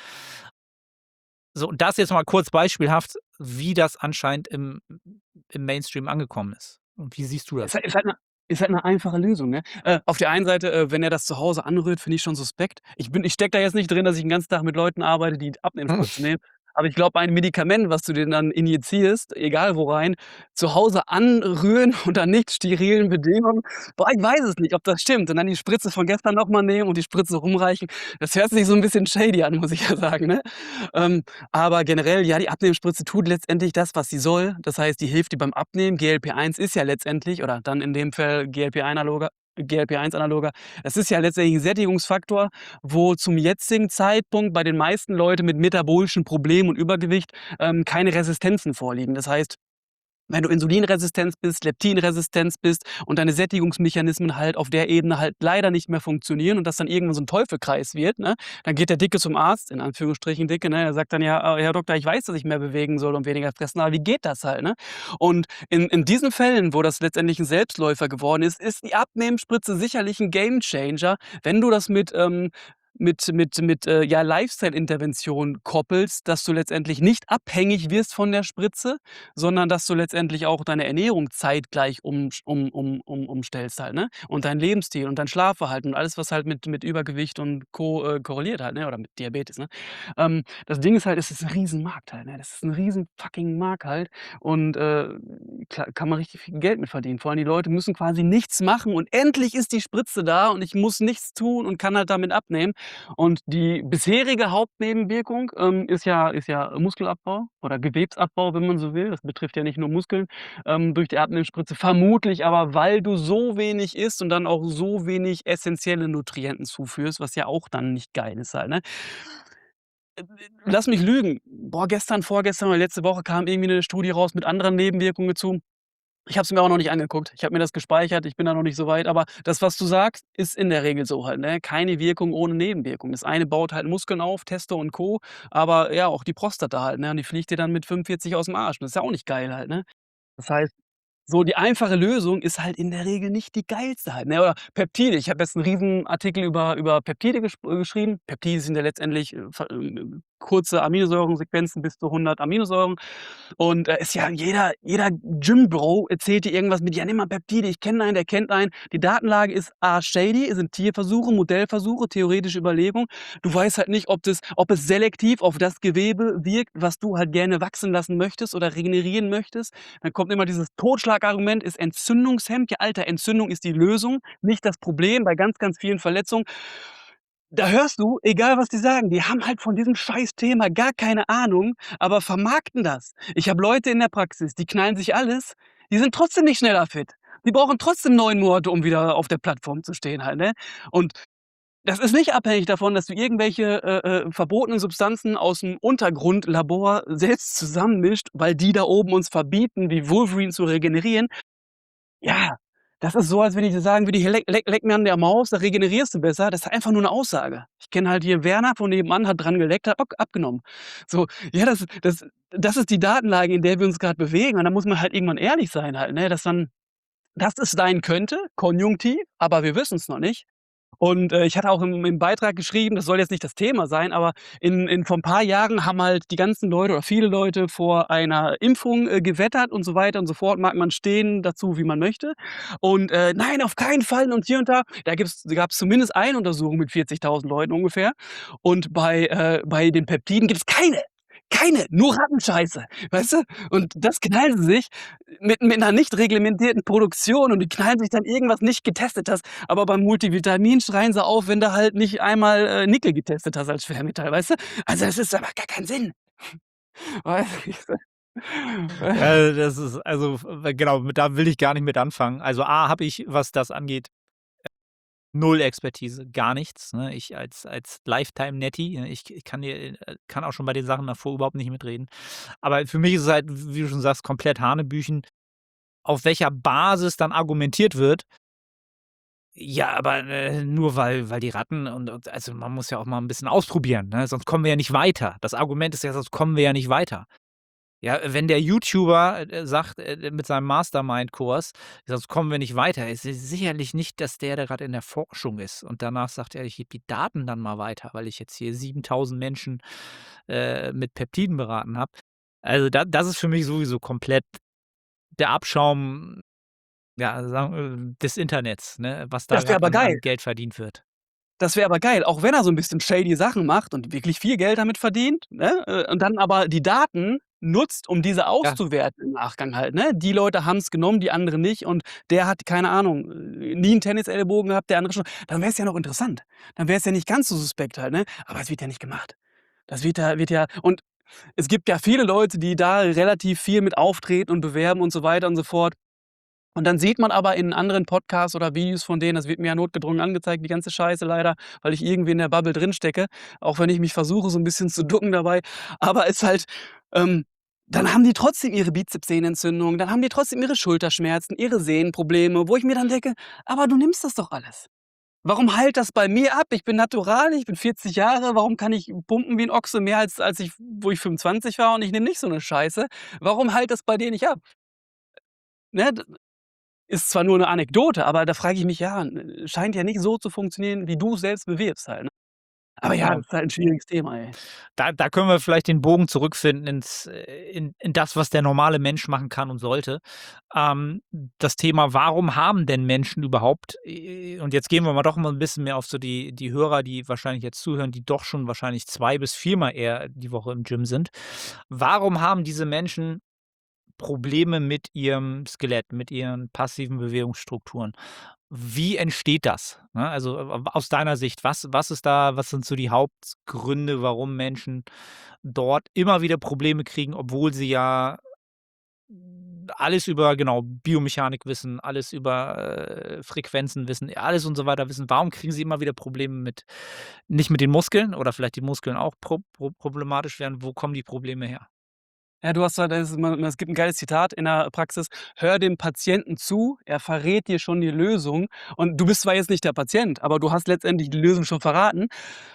So, und das jetzt mal kurz beispielhaft, wie das anscheinend im im Mainstream angekommen ist. Und wie siehst du Ist das? halt ist halt 'ne ist halt 'ne einfache Lösung, ne? Äh, auf der einen Seite, äh, wenn er das zu Hause anrührt, finde ich schon suspekt. Ich bin ich stecke da jetzt nicht drin, dass ich 'n ganzen Tag mit Leuten arbeite, die Abnehmspritzen nehmen. Aber ich glaube, ein Medikament, was du denen dann injizierst, egal wo rein, zu Hause anrühren unter nicht sterilen Bedingungen. Boah, ich weiß es nicht, ob das stimmt. Und dann die Spritze von gestern noch mal nehmen und die Spritze rumreichen. Das hört sich so 'n bisschen shady an, muss ich ja sagen, ne? Ähm, aber generell, ja, die Abnehmspritze tut letztendlich das, was sie soll. Das heißt, die hilft dir beim Abnehmen. G L P eins ist ja letztendlich oder dann in dem Fall G L P Analoga G L P eins Analoga. Es ist ja letztendlich 'n Sättigungsfaktor, wo zum jetzigen Zeitpunkt bei den meisten Leuten mit metabolischen Problemen und Übergewicht, ähm, keine Resistenzen vorliegen. Das heißt Wenn du Insulinresistenz bist, Leptinresistenz bist und deine Sättigungsmechanismen halt auf der Ebene halt leider nicht mehr funktionieren und das dann irgendwann so 'n Teufelskreis wird, ne? Dann geht der Dicke zum Arzt, in Anführungsstrichen Dicke, ne? Er sagt dann: „Ja, äh, Herr Doktor, ich weiß, dass ich mehr bewegen soll und weniger fressen, aber wie geht das halt“, ne? Und in in diesen Fällen, wo das letztendlich 'n Selbstläufer geworden ist, ist die Abnehmspritze sicherlich 'n Gamechanger, wenn du das mit, ähm mit mit mit, äh, ja, Lifestyle-Intervention koppelst, dass du letztendlich nicht abhängig wirst von der Spritze, sondern dass du letztendlich auch deine Ernährung zeitgleich umsch um um um umstellst halt, ne? Und deinen Lebensstil und dein Schlafverhalten und alles, was halt mit mit Übergewicht und Co. äh, korreliert halt, ne, oder mit Diabetes, ne? Ähm, das Ding ist halt, es ist 'n Riesenmarkt halt, ne? Das ist 'n riesen fucking Markt halt und, äh, klar kann man richtig viel Geld mit verdienen. Vor allem die Leute müssen quasi nichts machen und endlich ist die Spritze da und ich muss nichts tun und kann halt damit abnehmen. Und die bisherige Hauptnebenwirkung, ähm, ist ja ist ja Muskelabbau oder Gewebsabbau, wenn man so will. Das betrifft ja nicht nur Muskeln, ähm, durch die Abnehmspritze. Vermutlich aber, weil du so wenig isst und dann auch so wenig essenzielle Nutrienten zuführst, was ja auch dann nicht geil ist halt, ne? Äh, lass mich lügen. Boah, gestern, vorgestern oder letzte Woche kam irgendwie 'ne Studie raus mit anderen Nebenwirkungen dazu. Ich habe es mir auch noch nicht angeguckt. Ich habe mir das gespeichert, ich bin da noch nicht so weit, aber das, was du sagst, ist in der Regel so halt, ne? Keine Wirkung ohne Nebenwirkung. Das eine baut halt Muskeln auf, Testo und Co., aber ja, auch die Prostata halt, ne? Und die fliegt dir dann mit fünfundvierzig aus'm Arsch. Das ist ja auch nicht geil halt, ne? Das heißt, so die einfache Lösung ist halt in der Regel nicht die geilste halt, ne? Oder Peptide. Ich habe jetzt 'n Riesenartikel über über Peptide gesch äh, geschrieben. Peptide sind ja letztendlich, äh, ver ähm, kurze Aminosäurensequenzen bis zu hundert Aminosäuren. Und, äh, ist ja jeder jeder Gym-Bro erzählt dir irgendwas mit: „Ja, nimm mal Peptide, ich kenne einen, der kennt einen.“ Die Datenlage ist A shady, es sind Tierversuche, Modellversuche, theoretische Überlegung. Du weißt halt nicht, ob das ob es selektiv auf das Gewebe wirkt, was du halt gerne wachsen lassen möchtest oder regenerieren möchtest. Dann kommt immer dieses Totschlagargument, ist entzündungshemmend. Ja, Alter, Entzündung ist die Lösung, nicht das Problem bei ganz, ganz vielen Verletzungen. Da hörst du, egal was die sagen, die haben halt von diesem Scheiß-Thema gar keine Ahnung, aber vermarkten das. Ich habe Leute in der Praxis, die knallen sich alles, die sind trotzdem nicht schneller fit. Die brauchen trotzdem neun Monate, um wieder auf der Plattform zu stehen halt, ne? Und das ist nicht abhängig davon, dass du irgendwelche, äh, äh, verbotenen Substanzen aus'm Untergrundlabor selbst zusammenmischt, weil die da oben uns verbieten, wie Wolverine zu regenerieren. Ja, das ist so, als wenn ich dir sagen würde: „Hier, leck leck leck mir an der Maus, da regenerierst du besser.“ Das ist einfach nur 'ne Aussage. Ich kenne halt hier Werner von nebenan, hat dran geleckt, hat ok abgenommen. So, ja, das das das ist die Datenlage, in der wir uns grad bewegen und da muss man halt irgendwann ehrlich sein halt, ne, dass man dass es sein könnte, Konjunktiv, aber wir wissen's noch nicht. Und, äh, ich hatte auch im im Beitrag geschrieben, das soll jetzt nicht das Thema sein, aber in in vor 'n paar Jahren haben halt die ganzen Leute oder viele Leute vor einer Impfung, äh, gewettert und so weiter und so fort. Mag man stehen dazu, wie man möchte. Und, äh: „Nein, auf keinen Fall“ und hier und da. Da gibt's gab's zumindest eine Untersuchung mit vierzigtausend Leuten ungefähr. Und bei, äh bei den Peptiden gibt's keine. Keine, nur Rattenscheiße, weißt du? Und das knallen sie sich mit mit 'ner nicht reglementierten Produktion und die knallen sich dann irgendwas nicht Getestetes. Aber beim Multivitamin schreien sie auf, wenn du halt nicht einmal, äh, Nickel getestet hast als Schwermetall, weißt du? Also, das ist aber gar keinen Sinn. Weißt du? Ja, das ist also, w genau, da will ich gar nicht mit anfangen. Also, A, habe ich, was das angeht, null Expertise, gar nichts, ne? Ich als als Lifetime-Netty, ne, ich ich kann dir äh, kann auch schon bei den Sachen davor überhaupt nicht mitreden. Aber für mich ist es halt, wie du schon sagst, komplett Hanebüchen, auf welcher Basis dann argumentiert wird. Ja, aber, äh, nur weil weil die Ratten und und also, man muss ja auch mal 'n bisschen ausprobieren, ne, sonst kommen wir ja nicht weiter. Das Argument ist ja, sonst kommen wir ja nicht weiter. Ja, wenn der YouTuber, äh, sagt, äh, mit seinem Mastermind-Kurs: „Sonst kommen wir nicht weiter“, ist es sicherlich nicht, dass der da grad in der Forschung ist und danach sagt er: „Ich gebe die Daten dann mal weiter, weil ich jetzt hier siebentausend Menschen, äh, mit Peptiden beraten habe.“ Also, da das ist für mich sowieso komplett der Abschaum, ja, sagen des Internets, ne, was da Das wäre grad aber an geil. an Geld verdient wird. Das wäre aber geil, auch wenn er so 'n bisschen shady Sachen macht und wirklich viel Geld damit verdient, ne, äh, und dann aber die Daten nutzt, um diese Ja. auszuwerten im Nachgang halt, ne? Die Leute haben's genommen, die anderen nicht und der hat, keine Ahnung, äh, nie 'n Tennisellbogen gehabt, der andere schon. Dann wär's ja noch interessant. Dann wär's ja nicht ganz so suspekt halt, ne? Aber es wird ja nicht gemacht. Das wird ja wird ja und es gibt ja viele Leute, die da relativ viel mit auftreten und bewerben und so weiter und so fort. Und dann sieht man aber in anderen Podcasts oder Videos von denen, das wird mir ja notgedrungen angezeigt, die ganze Scheiße leider, weil ich irgendwie in der Bubble drinstecke, auch wenn ich mich versuche, so 'n bisschen zu ducken dabei. Aber ist halt, ähm Dann haben die trotzdem ihre Bizepssehnenentzündung, dann haben die trotzdem ihre Schulterschmerzen, ihre Sehnenprobleme, wo ich mir dann denke: „Aber du nimmst das doch alles. Warum heilt das bei mir ab? Ich bin natural, ich bin vierzig Jahre, warum kann ich pumpen wie 'n Ochse mehr als als ich wo ich fünfundzwanzig war und ich nehme nicht so 'ne Scheiße. Warum heilt das bei dir nicht ab?“ Ne, d ist zwar nur 'ne Anekdote, aber da frage ich mich, ja, n scheint ja nicht so zu funktionieren, wie du's selbst bewirbst halt, ne? Aber ja, Genau. das ist halt 'n schwieriges Thema, ey. Da da können wir vielleicht den Bogen zurückfinden ins äh, in in das, was der normale Mensch machen kann und sollte. Ähm, das Thema, warum haben denn Menschen überhaupt äh, und jetzt gehen wir mal doch mal 'n bisschen mehr auf so die die Hörer, die wahrscheinlich jetzt zuhören, die doch schon wahrscheinlich zwei bis viermal eher die Woche im Gym sind. Warum haben diese Menschen Probleme mit ihrem Skelett, mit ihren passiven Bewegungsstrukturen? Wie entsteht das, ne? Also, äh, w aus deiner Sicht, was was ist da was sind so die Hauptgründe, warum Menschen dort immer wieder Probleme kriegen, obwohl sie ja alles über, genau, Biomechanik wissen, alles über, äh, Frequenzen wissen, alles und so weiter wissen. Warum kriegen sie immer wieder Probleme mit nicht mit den Muskeln oder vielleicht die Muskeln auch pro pro problematisch werden? Wo kommen die Probleme her? Ja, du hast da das ma es gibt 'n geiles Zitat in der Praxis: „Hör dem Patienten zu, er verrät dir schon die Lösung.“ Und du bist zwar jetzt nicht der Patient, aber du hast letztendlich die Lösung schon verraten.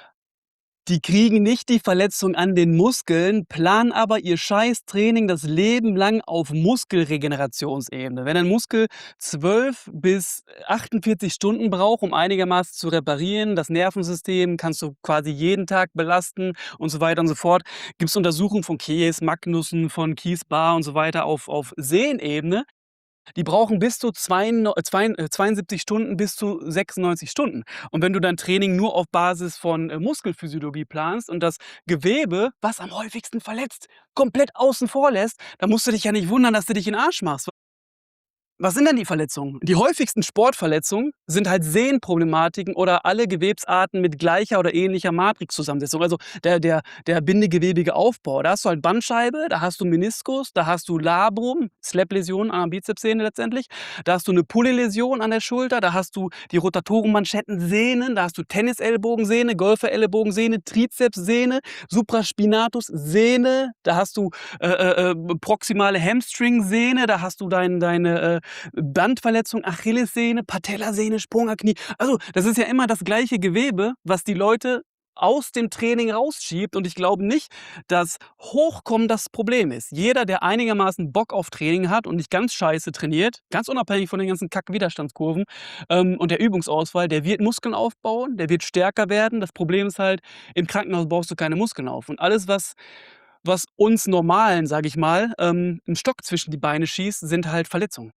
Die kriegen nicht die Verletzung an den Muskeln, planen aber ihr Scheiß-Training das Leben lang auf Muskelregenerationsebene. Wenn ein Muskel zwölf bis achtundvierzig Stunden braucht, um einigermaßen zu reparieren, das Nervensystem kannst du quasi jeden Tag belasten und so weiter und so fort. Gibt's Untersuchungen von Kees, Magnussen, von Kees Baar und so weiter auf auf Sehnenebene. Die brauchen bis zu zweiundneu zweien äh, zweiundsiebzig Stunden bis zu sechsundneunzig Stunden. Und wenn du dein Training nur auf Basis von, äh, Muskelphysiologie planst und das Gewebe, was am häufigsten verletzt, komplett außen vor lässt, dann musst du dich ja nicht wundern, dass du dich in 'n Arsch machst. Was sind denn die Verletzungen? Die häufigsten Sportverletzungen sind halt Sehnenproblematiken oder alle Gewebsarten mit gleicher oder ähnlicher Matrixzusammensetzung. Also, der der der bindegewebige Aufbau. Da hast du halt Bandscheibe, da hast du Meniskus, da hast du Labrum, Slap-Läsion an der Bizepssehne letztendlich. Da hast du 'ne Pulli-Läsion an der Schulter, da hast du die Rotatorenmanschettensehnen, da hast du Tennisellbogensehne, Golferellbogensehne, Trizepssehne, Supraspinatus-Sehne, da hast du, äh, äh, äh, proximale Hamstring-Sehne, da hast du dein deine, äh, Bandverletzung, Achillessehne, Patellasehne, Sprunggelenk, Knie. Also, das ist ja immer das gleiche Gewebe, was die Leute aus dem Training rausschiebt und ich glaube nicht, dass Hochkommen das Problem ist. Jeder, der einigermaßen Bock auf Training hat und nicht ganz scheiße trainiert, ganz unabhängig von den ganzen Kack-Widerstandskurven, ähm, und der Übungsauswahl, der wird Muskeln aufbauen, der wird stärker werden. Das Problem ist halt, im Krankenhaus baust du keine Muskeln auf. Und alles, was was uns Normalen, sage ich mal, ähm, 'n Stock zwischen die Beine schießt, sind halt Verletzungen.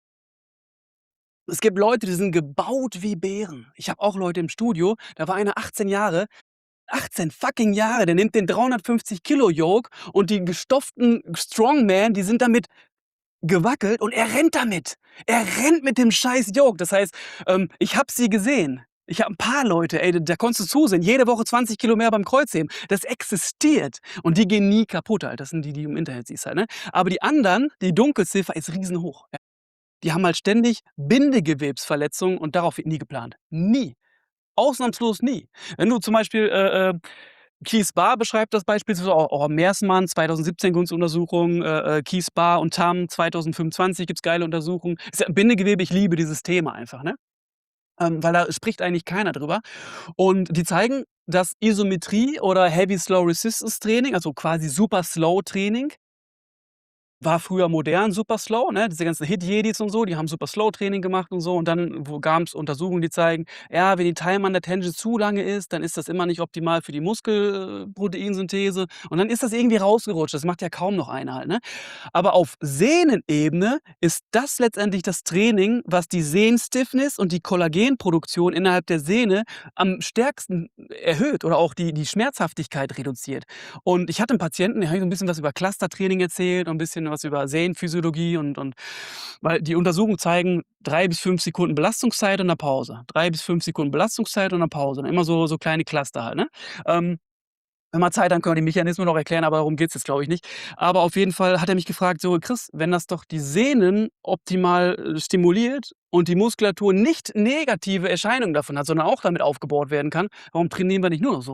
Es gibt Leute, die sind gebaut wie Bären. Ich habe auch Leute im Studio, da war einer achtzehn Jahre, achtzehn fucking Jahre, der nimmt den dreihundertfünfzig Kilo Yoke und die gestofften Strongman, die sind damit gewackelt und er rennt damit. Er rennt mit dem scheiß Yoke. Das heißt, ähm, ich habe sie gesehen. Ich habe 'n paar Leute, ey, da da konntest du zusehen, jede Woche zwanzig Kilo mehr beim Kreuzheben. Das existiert und die gehen nie kaputt halt. Das sind die, die du im Internet siehst halt, ne? Aber die anderen, die Dunkelziffer ist riesenhoch, ja. Die haben halt ständig Bindegewebsverletzungen und darauf wird nie geplant. Nie. Ausnahmslos nie. Wenn du zum Beispiel, äh, äh Kees Baar beschreibt das beispielsweise, auch auch Meersmann, zweitausendsiebzehn Untersuchung, äh, äh, Kees Baar und Tam, zweitausendfünfundzwanzig gibt's geile Untersuchungen. Ist ja Bindegewebe, ich liebe dieses Thema einfach, ne? Ähm, weil da spricht eigentlich keiner drüber. Und die zeigen, dass Isometrie oder Heavy Slow Resistance Training, also quasi Super Slow Training war früher modern, super slow, ne? Diese ganzen Hit-Jedis und so, die haben Super Slow Training gemacht und so und dann wo gab's Untersuchungen, die zeigen, ja, wenn die Time Under Tension zu lange ist, dann ist das immer nicht optimal für die Muskel äh, Proteinsynthese und dann ist das irgendwie rausgerutscht. Das macht ja kaum noch einer halt, ne? Aber auf Sehnenebene ist das letztendlich das Training, was die Sehnenstiffness und die Kollagenproduktion innerhalb der Sehne am stärksten erhöht oder auch die die Schmerzhaftigkeit reduziert. Und ich hatte 'n Patienten, der hat mir so 'n bisschen was über Cluster-Training erzählt und 'n bisschen was über Sehnenphysiologie und und weil die Untersuchungen zeigen drei bis fünf Sekunden Belastungszeit und 'ne Pause. drei bis fünf Sekunden Belastungszeit und 'ne Pause. Und immer so so kleine Cluster halt, ne? Ähm, wenn wir Zeit haben, können wir die Mechanismen noch erklären, aber darum geht's jetzt, glaube ich, nicht. Aber auf jeden Fall hat er mich gefragt: „So, Chris, wenn das doch die Sehnen optimal, äh, stimuliert und die Muskulatur nicht negative Erscheinungen davon hat, sondern auch damit aufgebaut werden kann, warum trainieren wir nicht nur noch so?“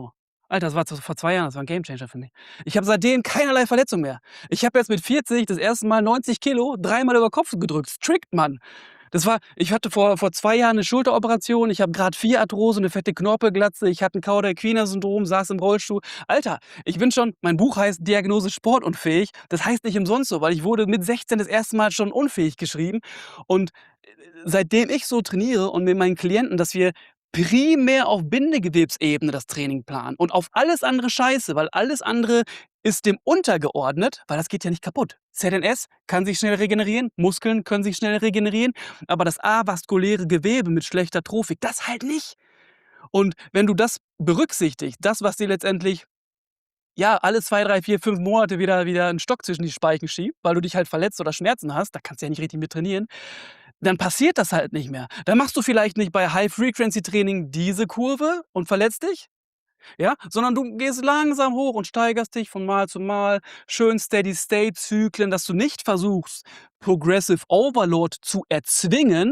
Alter, das war z vor zwei Jahren, das war 'n Gamechanger für mich. Ich habe seitdem keinerlei Verletzung mehr. Ich habe jetzt mit vierzig das erste Mal neunzig Kilo dreimal über Kopf gedrückt, strict, Mann. Das war ich hatte vor vor zwei Jahren 'ne Schulteroperation, ich habe Grad vier Arthrose, 'ne fette Knorpelglatze, ich hatte 'n Cauda-Equina-Syndrom, saß im Rollstuhl. Alter, ich bin schon mein Buch heißt „Diagnose sportunfähig." Das heißt nicht umsonst so, weil ich wurde mit sechzehn das erste Mal schon unfähig geschrieben und, äh, seitdem ich so trainiere und mit meinen Klienten, dass wir primär auf Bindegewebsebene das Training planen und auf alles andere Scheiße, weil alles andere ist dem untergeordnet, weil das geht ja nicht kaputt. Z N S kann sich schnell regenerieren, Muskeln können sich schnell regenerieren, aber das avaskuläre Gewebe mit schlechter Trophik, das halt nicht. Und wenn du das berücksichtigst, das, was dir letztendlich, ja, alle zwei, drei, vier, fünf Monate wieder wieder 'n Stock zwischen die Speichen schiebt, weil du dich halt verletzt oder Schmerzen hast, da kannst du ja nicht richtig mit trainieren, dann passiert das halt nicht mehr. Dann machst du vielleicht nicht bei High-Frequency-Training diese Kurve und verletzt dich, ja, sondern du gehst langsam hoch und steigerst dich von Mal zu Mal, schön Steady-State-Zyklen, dass du nicht versuchst, Progressive Overload zu erzwingen,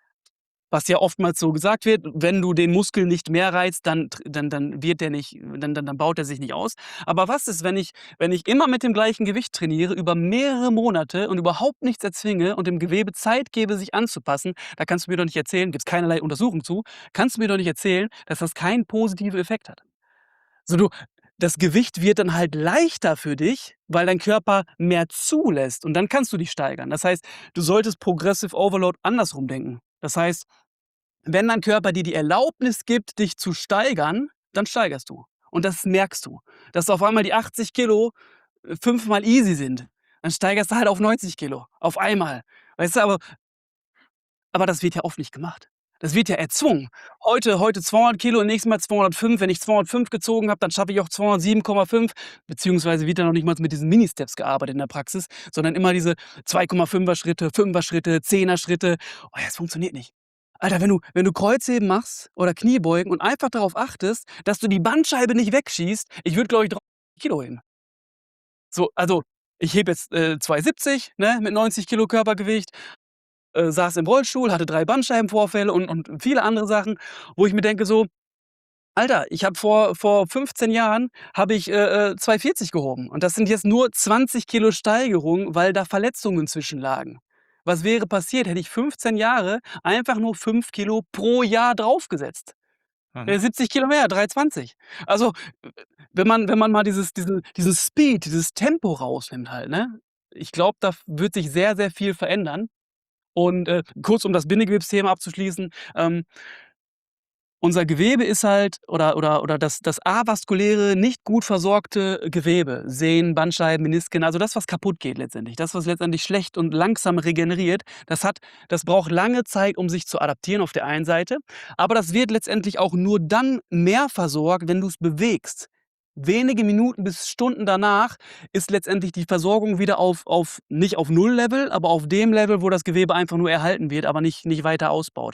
was ja oftmals so gesagt wird, wenn du den Muskel nicht mehr reizt, dann tr dann dann wird der nicht dann dann dann baut er sich nicht aus. Aber was ist, wenn ich wenn ich immer mit dem gleichen Gewicht trainiere über mehrere Monate und überhaupt nichts erzwinge und dem Gewebe Zeit gebe, sich anzupassen? Da kannst du mir doch nicht erzählen gibt's keinerlei Untersuchung zu, kannst du mir doch nicht erzählen, dass das keinen positiven Effekt hat. So, du das Gewicht wird dann halt leichter für dich, weil dein Körper mehr zulässt und dann kannst du dich steigern. Das heißt, du solltest Progressive Overload andersrum denken. Das heißt, wenn dein Körper dir die Erlaubnis gibt, dich zu steigern, dann steigerst du. Und das merkst du, dass auf einmal die achtzig Kilo äh, fünfmal easy sind. Dann steigerst du halt auf neunzig Kilo auf einmal. Weißt du, aber aber das wird ja oft nicht gemacht. Das wird ja erzwungen. Heute heute zweihundert Kilo und nächstes Mal zweihundertfünf. Wenn ich zweihundertfünf gezogen habe, dann schaffe ich auch zweihundertsieben Komma fünf, beziehungsweise wird da noch nicht mal mit diesen Ministeps gearbeitet in der Praxis, sondern immer diese zwei Komma fünfer Schritte, fünfer Schritte, zehner Schritte. Oh ja, es funktioniert nicht. Alter, wenn du wenn du Kreuzheben machst oder Kniebeugen und einfach darauf achtest, dass du die Bandscheibe nicht wegschießt, ich würde, glaube ich, Kilo heben. So, also, ich hebe jetzt, äh, zweihundertsiebzig, ne, mit neunzig Kilo Körpergewicht, äh, saß im Rollstuhl, hatte drei Bandscheibenvorfälle und und viele andere Sachen, wo ich mir denke so: „Alter, ich habe vor vor fünfzehn Jahren habe ich, äh, äh, zweihundertvierzig gehoben und das sind jetzt nur zwanzig Kilo Steigerung, weil da Verletzungen zwischen lagen." Was wäre passiert, hätte ich fünfzehn Jahre einfach nur fünf Kilo pro Jahr draufgesetzt? Mhm. Äh, siebzig Kilo mehr, dreihundertzwanzig. Also, wenn man wenn man mal dieses diesen diesen Speed, dieses Tempo rausnimmt halt, ne? Ich glaube, da f wird sich sehr, sehr viel verändern. Und, äh, kurz um das Bindegewebsthema abzuschließen, ähm unser Gewebe ist halt oder oder oder das das avaskuläre, nicht gut versorgte Gewebe, Sehnen, Bandscheiben, Menisken, also das, was kaputtgeht letztendlich, das, was letztendlich schlecht und langsam regeneriert, das hat das braucht lange Zeit, um sich zu adaptieren auf der einen Seite, aber das wird letztendlich auch nur dann mehr versorgt, wenn du's bewegst. Wenige Minuten bis Stunden danach ist letztendlich die Versorgung wieder auf auf nicht auf Null-Level, aber auf dem Level, wo das Gewebe einfach nur erhalten wird, aber nicht nicht weiter ausbaut.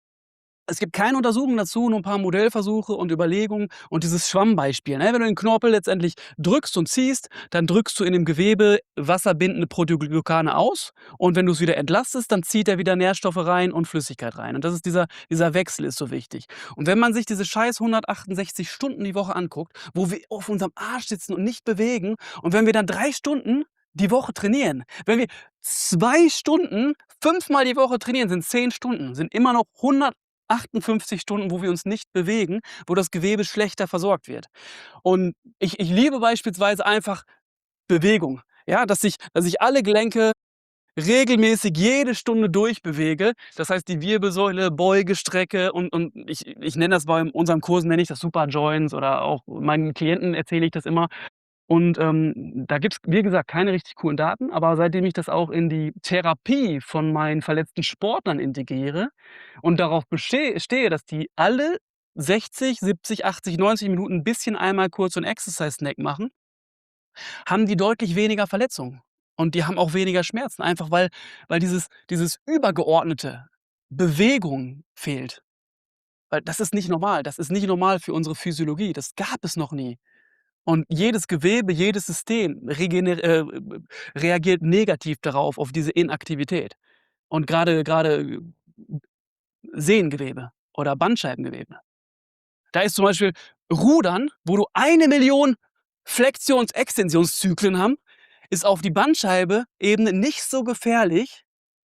Es gibt keine Untersuchungen dazu, nur 'n paar Modellversuche und Überlegungen und dieses Schwammbeispiel, ne? Wenn du den Knorpel letztendlich drückst und ziehst, dann drückst du in dem Gewebe wasserbindende Proteoglykane aus und wenn du's wieder entlastest, dann zieht er wieder Nährstoffe rein und Flüssigkeit rein. Und das ist dieser dieser Wechsel ist so wichtig. Und wenn man sich diese scheiß hundertachtundsechzig Stunden die Woche anguckt, wo wir auf unserem Arsch sitzen und nicht bewegen und wenn wir dann drei Stunden die Woche trainieren, wenn wir zwei Stunden fünfmal die Woche trainieren, sind zehn Stunden, sind immer noch hundertachtundfünfzig Stunden, wo wir uns nicht bewegen, wo das Gewebe schlechter versorgt wird. Und ich ich liebe beispielsweise einfach Bewegung, ja, dass ich dass ich alle Gelenke regelmäßig jede Stunde durchbewege. Das heißt, die Wirbelsäule, Beuge, Strecke und und ich ich nenne das bei unseren Kursen nenne ich das Super Joints oder auch meinen Klienten erzähle ich das immer. Und, ähm, da gibt's, wie gesagt, keine richtig coolen Daten, aber seitdem ich das auch in die Therapie von meinen verletzten Sportlern integriere und darauf bestehe stehe, dass die alle sechzig, siebzig, achtzig, neunzig Minuten 'n bisschen einmal kurz so 'n Exercise Snack machen haben die deutlich weniger Verletzungen. Und die haben auch weniger Schmerzen, einfach weil weil dieses dieses übergeordnete Bewegung fehlt. Weil das ist nicht normal. Das ist nicht normal für unsere Physiologie. Das gab es noch nie. Und jedes Gewebe, jedes System regener äh, b reagiert negativ darauf, auf diese Inaktivität. Und grade grade Sehnengewebe oder Bandscheibengewebe. Da ist zum Beispiel Rudern, wo du eine Million Flexions-Extensionszyklen haben, ist auf die Bandscheibe-Ebene nicht so gefährlich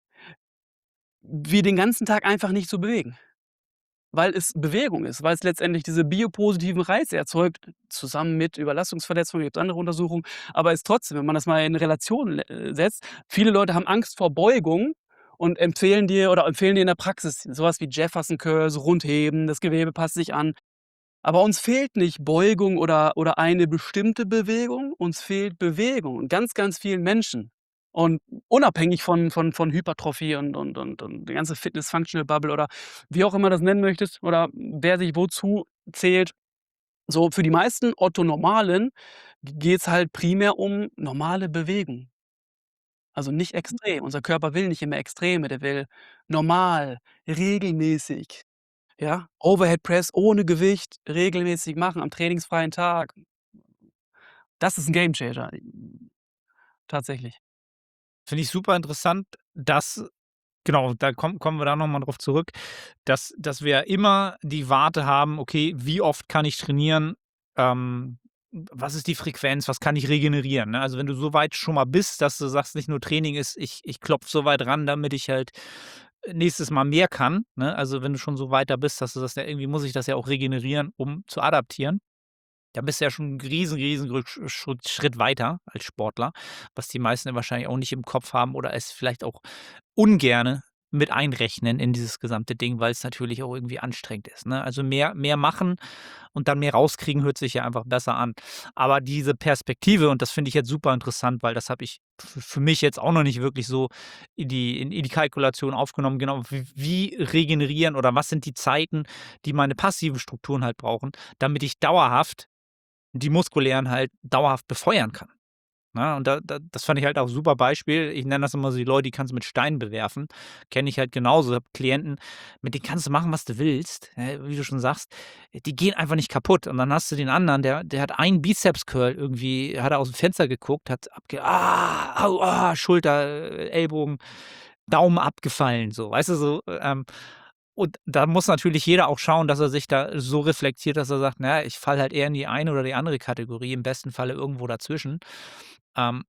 wie den ganzen Tag einfach nicht zu bewegen. Weil es Bewegung ist, weil es letztendlich diese biopositiven Reize erzeugt, zusammen mit Überlastungsverletzungen, gibt's andere Untersuchungen, aber ist trotzdem, wenn man das mal in Relation le äh, setzt, viele Leute haben Angst vor Beugung und empfehlen dir oder empfehlen dir in der Praxis so was wie Jefferson Curls, Rundheben, das Gewebe passt sich an. Aber uns fehlt nicht Beugung oder oder eine bestimmte Bewegung, uns fehlt Bewegung und ganz, ganz vielen Menschen. Und unabhängig von von von Hypertrophie und und und und die ganze Fitness-Functional-Bubble oder wie auch immer das nennen möchtest oder wer sich wozu zählt. So für die meisten Otto-Normalen g geht's halt primär um normale Bewegung. Also nicht extrem. Unser Körper will nicht immer Extreme, der will normal, regelmäßig, ja? Overhead Press ohne Gewicht regelmäßig machen am trainingsfreien Tag. Das ist 'n Gamechanger. Tatsächlich. Finde ich super interessant, dass genau, da kommen kommen wir da noch mal drauf zurück, dass dass wir immer die Warte haben: „Okay, wie oft kann ich trainieren? Ähm, was ist die Frequenz? Was kann ich regenerieren?“ Ne? Also, wenn du so weit schon mal bist, dass du sagst, nicht nur Training ist, ich ich klopfe so weit ran, damit ich halt, äh, nächstes Mal mehr kann, ne? Also, wenn du schon so weit da bist, dass du sagst: „Ja, irgendwie muss ich das ja auch regenerieren, um zu adaptieren.“ Dann bist du ja schon 'n riesen, riesen Rücksch Schritt Schritt weiter als Sportler, was die meisten ja wahrscheinlich auch nicht im Kopf haben oder es vielleicht auch ungerne mit einrechnen in dieses gesamte Ding, weil's natürlich auch irgendwie anstrengend ist, ne? Also, mehr mehr machen und dann mehr rauskriegen, hört sich ja einfach besser an. Aber diese Perspektive und das finde ich jetzt super interessant, weil das habe ich f für mich jetzt auch noch nicht wirklich so in die in in die Kalkulation aufgenommen, genau. W wie regenerieren oder was sind die Zeiten, die meine passiven Strukturen halt brauchen, damit ich dauerhaft die muskulären halt dauerhaft befeuern kann, ne? Und da da das fand ich halt auch super Beispiel. Ich nenne das immer so, die Leute, die kannst du mit Steinen bewerfen. Kenne ich halt genauso. Habe Klienten, mit denen kannst du machen, was du willst, ne? Wie du schon sagst, die gehen einfach nicht kaputt. Und dann hast du den anderen, der der hat einen Bizeps-Curl irgendwie hat er aus'm Fenster geguckt, hat abge „Ah, au, ah“, Schulter, äh, Ellbogen, Daumen abgefallen, so, weißt du, so, ähm. Und da muss natürlich jeder auch schauen, dass er sich da so reflektiert, dass er sagt: „Na ja, ich falle halt eher in die eine oder die andere Kategorie, im besten Falle irgendwo dazwischen.“ Ähm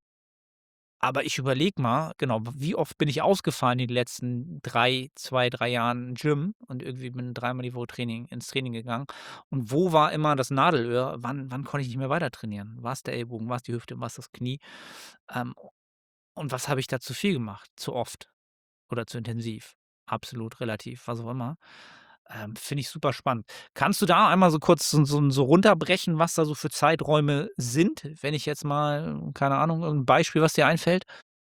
aber ich überlege mal, genau, w wie oft bin ich ausgefallen in den letzten drei zwei, drei Jahren Gym und irgendwie bin dreimal die Woche Training ins Training gegangen. Und wo war immer das Nadelöhr? Wann wann konnte ich nicht mehr weiter trainieren? War's der Ellbogen, war's die Hüfte, war's das Knie? Ähm, und was habe ich da zu viel gemacht? Zu oft oder zu intensiv? Absolut relativ, was auch immer. Ähm, finde ich super spannend. Kannst du da einmal so kurz so so so runterbrechen, was da so für Zeiträume sind? Wenn ich jetzt mal keine Ahnung, irgend 'n Beispiel, was dir einfällt?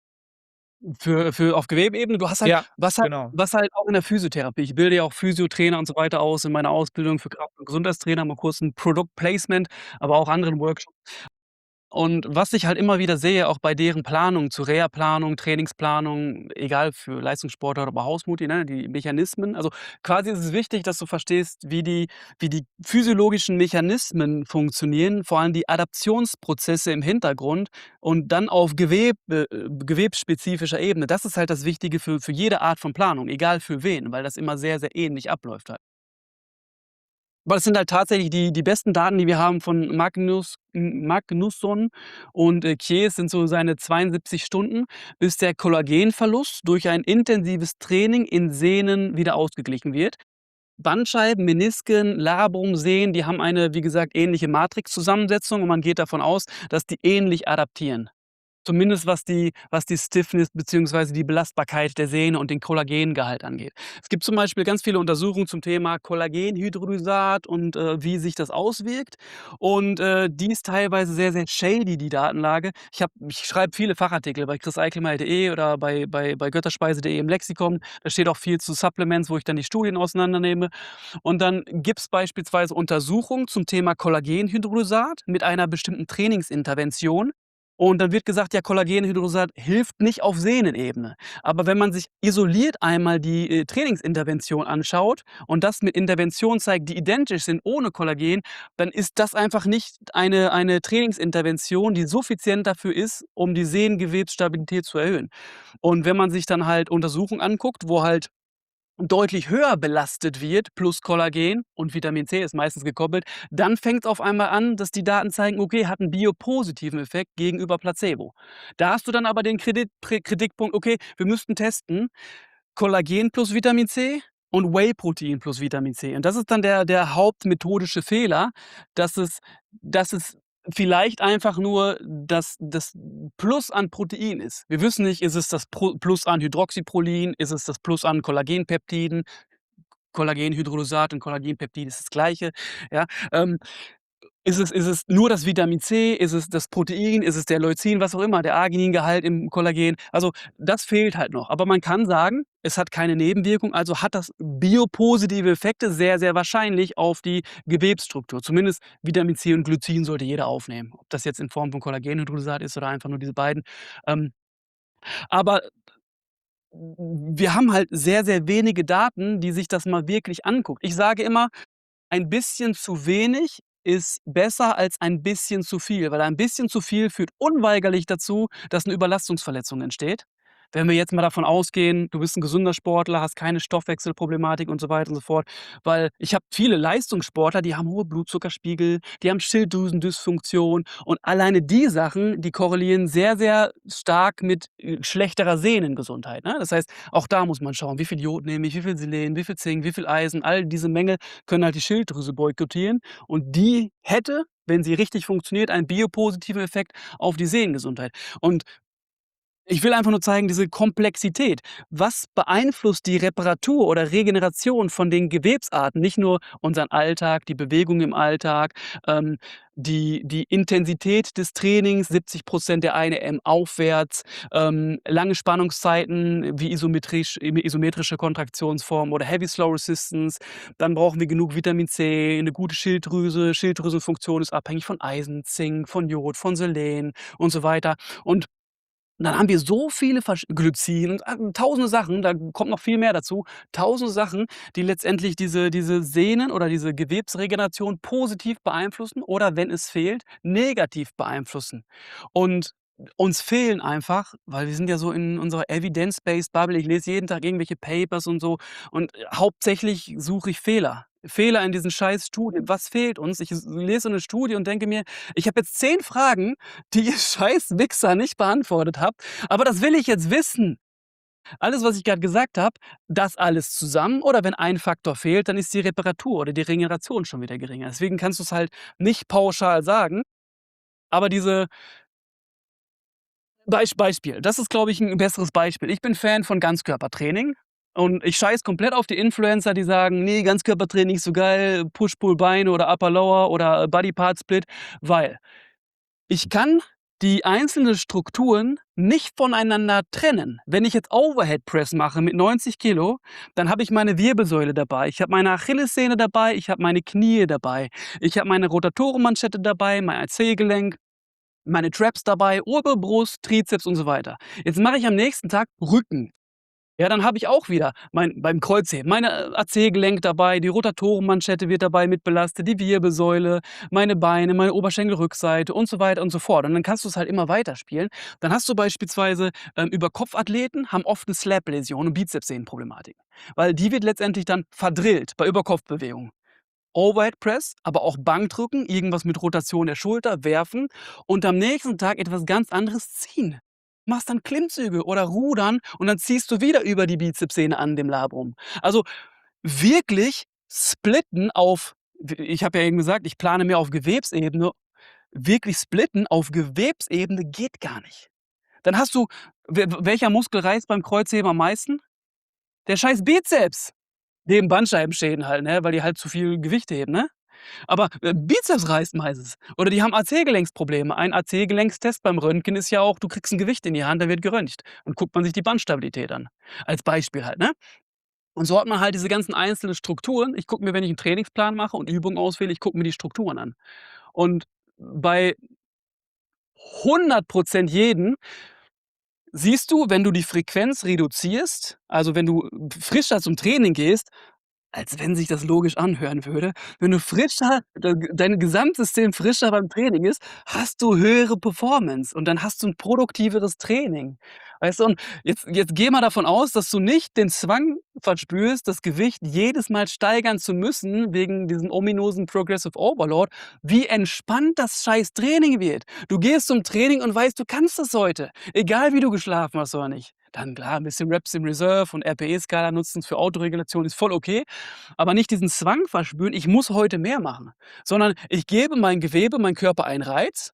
Für für auf Gewebeebene, du hast halt Ja, was halt genau. was halt auch in der Physiotherapie ich bilde ja auch Physiotrainer und so weiter aus in meiner Ausbildung für Kraft und Gesundheitstrainer, mal kurz 'n Product Placement, aber auch anderen Workshops. Und was ich halt immer wieder sehe, auch bei deren Planung zur Reha-Planung, Trainingsplanung, egal für Leistungssportler oder Hausmutti, ne, die Mechanismen. Also, quasi ist es wichtig, dass du verstehst, wie die wie die physiologischen Mechanismen funktionieren, vor allem die Adaptionsprozesse im Hintergrund und dann auf Gewebe äh, gewebsspezifischer Ebene. Das ist halt das Wichtige für für jede Art von Planung, egal für wen, weil das immer sehr, sehr ähnlich abläuft halt. Aber es sind halt tatsächlich die die besten Daten, die wir haben von Magnus M Magnusson und, äh, Chies sind so seine zweiundsiebzig Stunden, bis der Kollagenverlust durch ein intensives Training in Sehnen wieder ausgeglichen wird. Bandscheiben, Menisken, Labrum, Sehnen, die haben eine, wie gesagt, ähnliche Matrixzusammensetzung und man geht davon aus, dass die ähnlich adaptieren. Zumindest was die was die Stiffness beziehungsweise die Belastbarkeit der Sehne und den Kollagengehalt angeht. Es gibt zum Beispiel ganz viele Untersuchungen zum Thema Kollagenhydrolysat und, äh, wie sich das auswirkt. Und, äh, die ist teilweise sehr, sehr shady, die Datenlage. Ich habe ich schreibe viele Fachartikel bei chriseichelmeier.de oder bei bei bei götterspeise.de im Lexikon. Da steht auch viel zu Supplements, wo ich dann die Studien auseinandernehme. Und dann gibt's beispielsweise Untersuchungen zum Thema Kollagenhydrolysat mit einer bestimmten Trainingsintervention. Und dann wird gesagt, ja, Kollagenhydrolysat hilft nicht auf Sehnenebene. Aber wenn man sich isoliert einmal die, äh, Trainingsintervention anschaut und das mit Interventionen zeigt, die identisch sind ohne Kollagen, dann ist das einfach nicht eine eine Trainingsintervention, die suffizient dafür ist, um die Sehnengewebsstabilität zu erhöhen. Und wenn man sich dann halt Untersuchungen anguckt, wo halt deutlich höher belastet wird, plus Kollagen und Vitamin C ist meistens gekoppelt, dann fängt's auf einmal an, dass die Daten zeigen: „Okay, hat 'n biopositiven Effekt gegenüber Placebo.“ Da hast du dann aber den Kredit Pri Kritikpunkt: „Okay, wir müssten testen, Kollagen plus Vitamin C und Whey-Protein plus Vitamin C.“ Und das ist dann der der hauptmethodische Fehler, dass es dass es vielleicht einfach nur das das Plus an Protein ist. Wir wissen nicht, ist es das Pro Plus an Hydroxyprolin, ist es das Plus an Kollagenpeptiden? Kollagenhydrolysat und Kollagenpeptid ist das Gleiche, ja? Ähm, ist es ist es nur das Vitamin C? Ist es das Protein? Ist es der Leucin? Was auch immer, der Arginingehalt im Kollagen? Also, das fehlt halt noch. Aber man kann sagen, es hat keine Nebenwirkung, also hat das biopositive Effekte sehr, sehr wahrscheinlich auf die Gewebsstruktur. Zumindest Vitamin C und Glycin sollte jeder aufnehmen. Ob das jetzt in Form von Kollagenhydrolysat ist oder einfach nur diese beiden. Ähm, aber wir haben halt sehr, sehr wenige Daten, die sich das mal wirklich anguckt. Ich sage immer, ein bisschen zu wenig ist besser als ein bisschen zu viel, weil ein bisschen zu viel führt unweigerlich dazu, dass 'ne Überlastungsverletzung entsteht. Wenn wir jetzt mal davon ausgehen, du bist 'n gesunder Sportler, hast keine Stoffwechselproblematik und so weiter und so fort. Weil ich habe viele Leistungssportler, die haben hohe Blutzuckerspiegel, die haben Schilddrüsendysfunktion und alleine die Sachen, die korrelieren sehr, sehr stark mit, äh, schlechterer Sehnengesundheit, ne? Das heißt, auch da muss man schauen, wie viel Jod nehme ich, wie viel Selen, wie viel Zink, wie viel Eisen, all diese Mängel können halt die Schilddrüse boykottieren und die hätte, wenn sie richtig funktioniert, einen biopositiven Effekt auf die Sehnengesundheit. Und ich will einfach nur zeigen, diese Komplexität. Was beeinflusst die Reparatur oder Regeneration von den Gewebsarten? Nicht nur unseren Alltag, die Bewegung im Alltag, ähm, die die Intensität des Trainings, siebzig Prozent der eine M aufwärts, ähm, lange Spannungszeiten wie isometrisch isometrische Kontraktionsformen oder Heavy Slow Resistance. Dann brauchen wir genug Vitamin C, 'ne gute Schilddrüse. Schilddrüsenfunktion ist abhängig von Eisen, Zink, von Jod, von Selen und so weiter. Und dann haben wir so viele versch Glycin und a tausende Sachen, da kommt noch viel mehr dazu. Tausende Sachen, die letztendlich diese diese Sehnen oder diese Gewebsregeneration positiv beeinflussen oder, wenn es fehlt, negativ beeinflussen. Und uns fehlen einfach, weil wir sind ja so in unserer Evidence-Based Bubble, ich lese jeden Tag irgendwelche Papers und so und hauptsächlich suche ich Fehler. Fehler in diesen scheiß Studien. Was fehlt uns? Ich s lese so 'ne Studie und denke mir: „Ich habe jetzt zehn Fragen, die ihr scheiß Wichser nicht beantwortet habt, aber das will ich jetzt wissen.“ Alles, was ich grad gesagt habe, das alles zusammen oder wenn ein Faktor fehlt, dann ist die Reparatur oder die Regeneration schon wieder geringer. Deswegen kannst du's halt nicht pauschal sagen, aber diese Beisch Beispiel. Das ist, glaube ich, 'n besseres Beispiel. Ich bin Fan von Ganzkörpertraining und ich scheiße komplett auf die Influencer, die sagen: „Ne, Ganzkörpertraining ist so geil, Push-Pull-Beine oder Upper Lower oder Body Part Split“, weil ich kann die einzelnen Strukturen nicht voneinander trennen. Wenn ich jetzt Overhead Press mache mit neunzig Kilo, dann habe ich meine Wirbelsäule dabei. Ich habe meine Achillessehne dabei, ich habe meine Knie dabei. Ich habe meine Rotatorenmanschette dabei, mein A C-Gelenk, meine Traps dabei, Oberbrust, Trizeps und so weiter. Jetzt mache ich am nächsten Tag Rücken. Ja, dann habe ich auch wieder mein beim Kreuzheben meine A C-Gelenk dabei, die Rotatorenmanschette wird dabei mit belastet, die Wirbelsäule, meine Beine, meine Oberschenkelrückseite und so weiter und so fort. Und dann kannst du's halt immer weiterspielen. Dann hast du beispielsweise, ähm, Überkopfathleten haben oft 'ne Slap-Läsion und Bizepssehnenproblematik, weil die wird letztendlich dann verdrillt bei Überkopfbewegungen. Overhead Press, aber auch Bankdrücken, irgendwas mit Rotation der Schulter, werfen und am nächsten Tag etwas ganz anderes ziehen. Machst dann Klimmzüge oder Rudern und dann ziehst du wieder über die Bizepssehne an dem Labrum. Also, wirklich splitten auf w ich habe ja eben gesagt, ich plane mehr auf Gewebsebene. Wirklich splitten auf Gewebsebene geht gar nicht. Dann hast du w welcher Muskel reißt beim Kreuzheben am meisten? Der scheiß Bizeps. Neben Bandscheibenschäden halt, ne, weil die halt zu viel Gewicht heben, ne? Aber, äh, Bizeps reißt meistens oder die haben A C-Gelenksprobleme. Ein A C-Gelenkstest beim Röntgen ist ja auch, du kriegst 'n Gewicht in die Hand, da wird geröntgt und guckt man sich die Bandstabilität an. Als Beispiel halt, ne? Und so hat man halt diese ganzen einzelnen Strukturen. Ich gucke mir, wenn ich 'n Trainingsplan mache und Übungen auswähle, ich gucke mir die Strukturen an. Und bei hundert Prozent jeden siehst du, wenn du die Frequenz reduzierst, also wenn du frischer zum Training gehst, als wenn sich das logisch anhören würde. Wenn du frischer de dein Gesamtsystem frischer beim Training ist, hast du höhere Performance und dann hast du 'n produktiveres Training. Weißt du? Und jetzt jetzt geh mal davon aus, dass du nicht den Zwang verspürst, das Gewicht jedes Mal steigern zu müssen wegen diesem ominösen Progressive Overload, wie entspannt das scheiß Training wird. Du gehst zum Training und weißt, du kannst das heute, egal wie du geschlafen hast oder nicht. Dann klar, 'n bisschen Reps in Reserve und R P E-Skala nutzen für Autoregulation ist voll okay, aber nicht diesen Zwang verspüren: „Ich muss heute mehr machen“, sondern ich gebe mein Gewebe, meinen Körper einen Reiz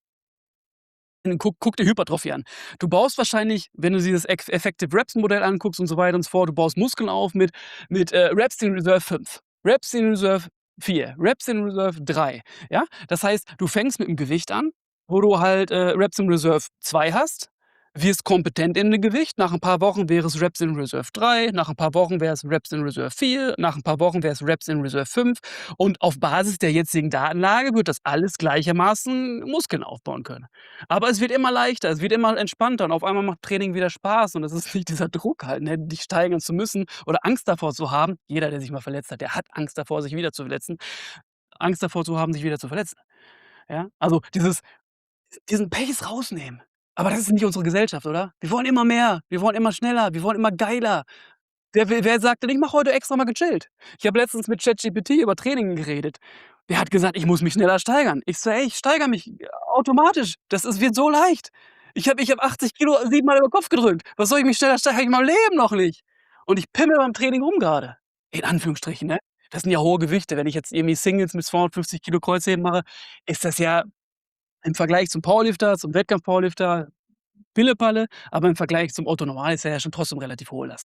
und guck guck dir Hypertrophie an. Du baust wahrscheinlich, wenn du dir das Ex Effective Reps Modell anguckst und so weiter und so fort, du baust Muskeln auf mit mit, äh, Reps in Reserve fünf, Reps in Reserve vier, Reps in Reserve drei, ja? Das heißt, du fängst mit 'm Gewicht an, wo du halt, äh, Reps in Reserve zwei hast, wirst kompetent in dem Gewicht. Nach 'n paar Wochen wäre es Reps in Reserve drei, nach 'n paar Wochen wäre es Reps in Reserve vier, nach 'n paar Wochen wäre es Reps in Reserve fünf und auf Basis der jetzigen Datenlage wird das alles gleichermaßen Muskeln aufbauen können. Aber es wird immer leichter, es wird immer entspannter und auf einmal macht Training wieder Spaß und es ist nicht dieser Druck halt, ne, dich steigern zu müssen oder Angst davor zu haben. Jeder, der sich mal verletzt hat, der hat Angst davor, sich wieder zu verletzen. Angst davor zu haben, sich wieder zu verletzen. Ja? Also, dieses diesen Pace rausnehmen. Aber das ist nicht unsere Gesellschaft, oder? Wir wollen immer mehr, wir wollen immer schneller, wir wollen immer geiler. Wer wer wer sagt denn: „Ich mache heute extra mal gechillt?“ Ich habe letztens mit ChatGPT über Training geredet. Der hat gesagt: „Ich muss mich schneller steigern.“ Ich so: „Ey, ich steigere mich automatisch. Das ist wird so leicht. Ich habe ich habe achtzig Kilo siebenmal über Kopf gedrückt. Was soll ich mich schneller steigern? Habe ich in meinem Leben noch nicht. Und ich pimmel beim Training rum grade.“ In Anführungsstrichen, ne? Das sind ja hohe Gewichte. Wenn ich jetzt irgendwie Singles mit zweihundertfünfzig Kilo Kreuzheben mache, ist das ja im Vergleich zum Powerlifter, zum Wettkampf-Powerlifter Pille-Palle, aber im Vergleich zum Otto Normal ist er ja schon trotzdem relativ hohe Last.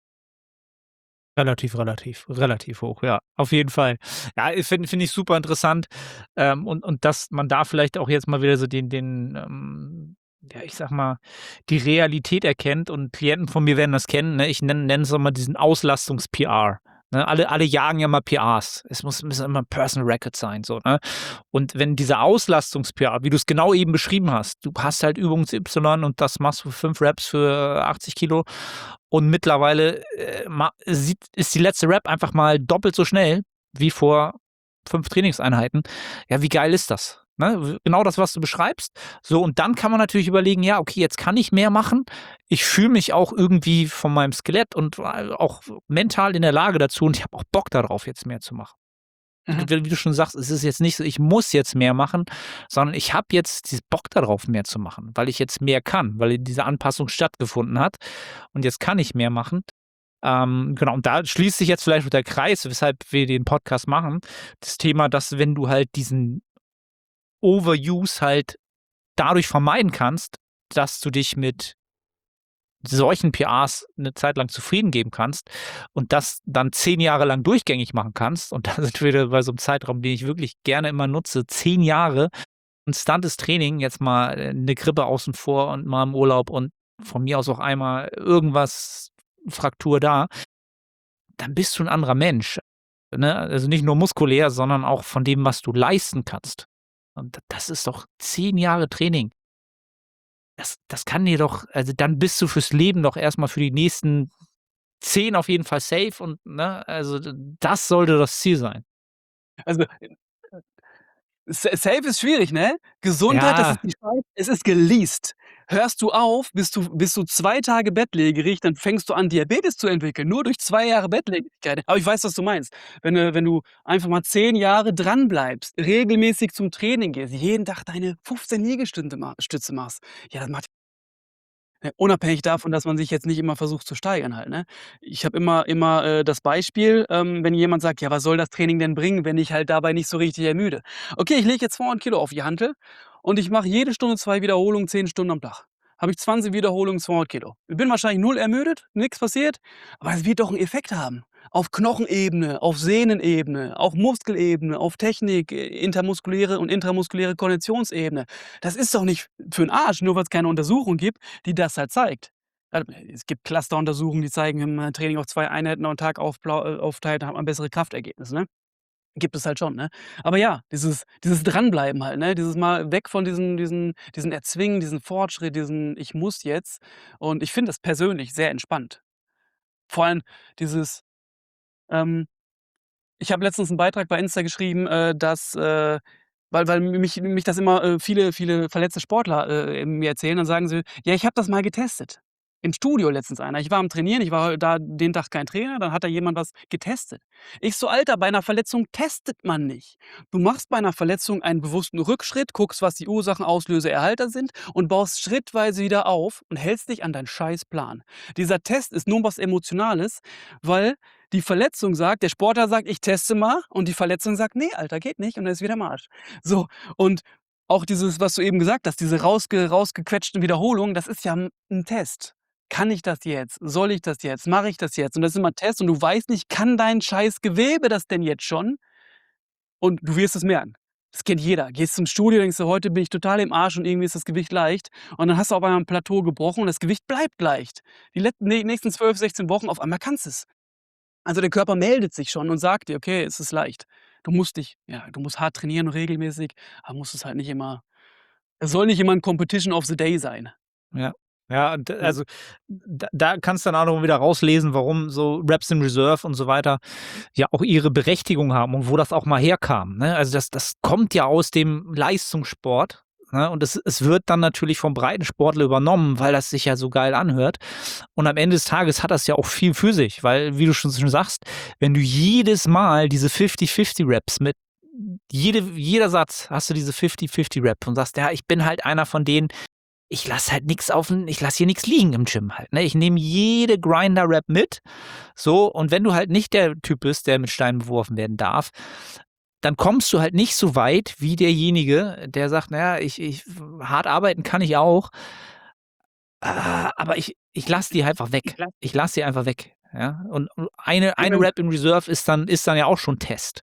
Relativ, relativ, relativ hoch, ja, auf jeden Fall. Ja, ich finde finde ich super interessant, ähm, und und dass man da vielleicht auch jetzt mal wieder so den den, ähm, ja, ich sage mal, die Realität erkennt und Klienten von mir werden das kennen, ne? Ich nenne nenne es immer diesen Auslastungs-P R, ne? Alle alle jagen ja mal P Rs. Es muss müssen immer Personal Record sein, so, ne? Und wenn dieser Auslastungs-P R, wie du's genau eben beschrieben hast, du hast halt Übungs Y und das machst du fünf Reps für achtzig Kilo und mittlerweile, äh, ma sieht ist die letzte Rep einfach mal doppelt so schnell wie vor fünf Trainingseinheiten. Ja, wie geil ist das, ne? W genau das, was du beschreibst. So, und dann kann man natürlich überlegen: „Ja, okay, jetzt kann ich mehr machen. Ich fühle mich auch irgendwie von meinem Skelett und auch mental in der Lage dazu und ich habe auch Bock da drauf, jetzt mehr zu machen.“ Mhm. Wie du schon sagst, es ist jetzt nicht so, ich muss jetzt mehr machen, sondern ich habe jetzt dies Bock da drauf, mehr zu machen, weil ich jetzt mehr kann, weil diese Anpassung stattgefunden hat und jetzt kann ich mehr machen. Ähm, genau, und da schließt sich jetzt vielleicht auch der Kreis, weshalb wir den Podcast machen. Das Thema, dass wenn du halt diesen Overuse halt dadurch vermeiden kannst, dass du dich mit solchen P Rs 'ne Zeit lang zufrieden geben kannst und das dann zehn Jahre lang durchgängig machen kannst. Und da sind wir wieder bei so 'nem Zeitraum, den ich wirklich gerne immer nutze, zehn Jahre konstantes Training, jetzt mal, äh, 'ne Grippe außen vor und mal im Urlaub und von mir aus auch einmal irgendwas Fraktur da. Dann bist du 'n anderer Mensch, ne? Also, nicht nur muskulär, sondern auch von dem, was du leisten kannst. Und d das ist doch zehn Jahre Training. Das das kann dir doch also, dann bist du fürs Leben doch erst mal für die nächsten zehn auf jeden Fall safe und ne, also, d das sollte das Ziel sein. Also, sa safe ist schwierig, ne? Gesundheit, das ist Ja. die es ist geleast. Hörst du auf, bist du bist du zwei Tage bettlägerig, dann fängst du an, Diabetes zu entwickeln, nur durch zwei Jahre Bettlägerigkeit. Aber ich weiß, was du meinst. Wenn du wenn du einfach mal zehn Jahre dranbleibst, regelmäßig zum Training gehst, jeden Tag deine fünfzehn Liegestünde ma Stütze machst, ja, das macht Ne, unabhängig davon, dass man sich jetzt nicht immer versucht zu steigern halt, ne? Ich habe immer immer, äh, das Beispiel, ähm, wenn jemand sagt: „Ja, was soll das Training denn bringen, wenn ich halt dabei nicht so richtig ermüde?“ Okay, ich lege jetzt zweihundert Kilo auf die Hantel und ich mache jede Stunde zwei Wiederholungen, zehn Stunden am Tag. Habe ich zwanzig Wiederholungen, zweihundert Kilo. Ich bin wahrscheinlich null ermüdet, nix passiert, aber es wird doch 'n Effekt haben. Auf Knochenebene, auf Sehnenebene, auf Muskelebene, auf Technik, äh, intermuskuläre und intramuskuläre Konditionsebene. Das ist doch nicht für 'n Arsch, nur weil's keine Untersuchung gibt, die das halt zeigt. Äh, es gibt Clusteruntersuchungen, die zeigen, wenn man Training auf zwei Einheiten am Tag aufplau äh, aufteilt, hat man bessere Kraftergebnisse, ne? Gibt es halt schon, ne? Aber ja, dieses dieses Dranbleiben halt, ne? Dieses mal weg von diesen diesen diesen Erzwingen, diesen Fortschritt, diesen „Ich muss jetzt.“ Und ich finde das persönlich sehr entspannt. Vor allem dieses, ähm Ich habe letztens 'n Beitrag bei Insta geschrieben, äh, dass, äh weil weil mich mich das immer, äh, viele viele verletzte Sportler, äh, mir erzählen, dann sagen sie: „Ja, ich habe das mal getestet." Im Studio letztens einer. Ich war am Trainieren, ich war da den Tag kein Trainer, dann hat da jemand was getestet. Ich so: „Alter, bei 'ner Verletzung testet man nicht. Du machst bei 'ner Verletzung einen bewussten Rückschritt, guckst, was die Ursachen, Auslöser, Erhalter sind und baust schrittweise wieder auf und hältst dich an deinen Scheißplan. Dieser Test ist nur was Emotionales, weil die Verletzung sagt der Sportler sagt: „Ich teste mal" und die Verletzung sagt: „Ne, Alter, geht nicht" und dann ist wieder im Arsch. So, und auch dieses, was du eben gesagt hast, diese rausge rausgequetschten Wiederholungen, das ist ja 'n 'n Test. Kann ich das jetzt? Soll ich das jetzt? Mache ich das jetzt? Und das ist immer Test und du weißt nicht, kann dein scheiß Gewebe das denn jetzt schon? Und du wirst es merken. Das kennt jeder. Gehst zum Studio, denkst du: „Heute bin ich total im Arsch und irgendwie ist das Gewicht leicht." Und dann hast du auf einmal 'n Plateau gebrochen und das Gewicht bleibt leicht. Die let ne nächsten zwölf, sechzehn Wochen auf einmal kannst du's. Also, der Körper meldet sich schon und sagt dir: „Okay, es ist leicht." Du musst dich ja, du musst hart trainieren regelmäßig, aber musst es halt nicht immer es soll nicht immer 'n Competition of the Day sein. Ja. Ja, und Ja. also, da da kannst du dann auch noch wieder rauslesen, warum so Reps in Reserve und so weiter ja auch ihre Berechtigung haben und wo das auch mal herkam, ne? Also, das das kommt ja aus dem Leistungssport, ne? Und es es wird dann natürlich vom Breitensportler übernommen, weil das sich ja so geil anhört. Und am Ende des Tages hat das ja auch viel für sich, weil, wie du schon schon sagst, wenn du jedes Mal diese fifty fifty Reps mit jede jeder Satz hast du diese fifty fifty Rep und sagst: „Ja, ich bin halt einer von denen, ich lasse halt nix auf'n ich lasse hier nix liegen im Gym halt, ne? Ich nehme jede Grinder-Rep mit." So, und wenn du halt nicht der Typ bist, der mit Steinen beworfen werden darf, dann kommst du halt nicht so weit wie derjenige, der sagt: „Na ja, ich ich hart arbeiten kann ich auch, ah, aber ich ich lasse die einfach Ich weg. lasse Ich lasse die einfach weg." Ja? Und und eine Ja, eine wenn Rep in Reserve ist dann ist dann ja auch schon Test.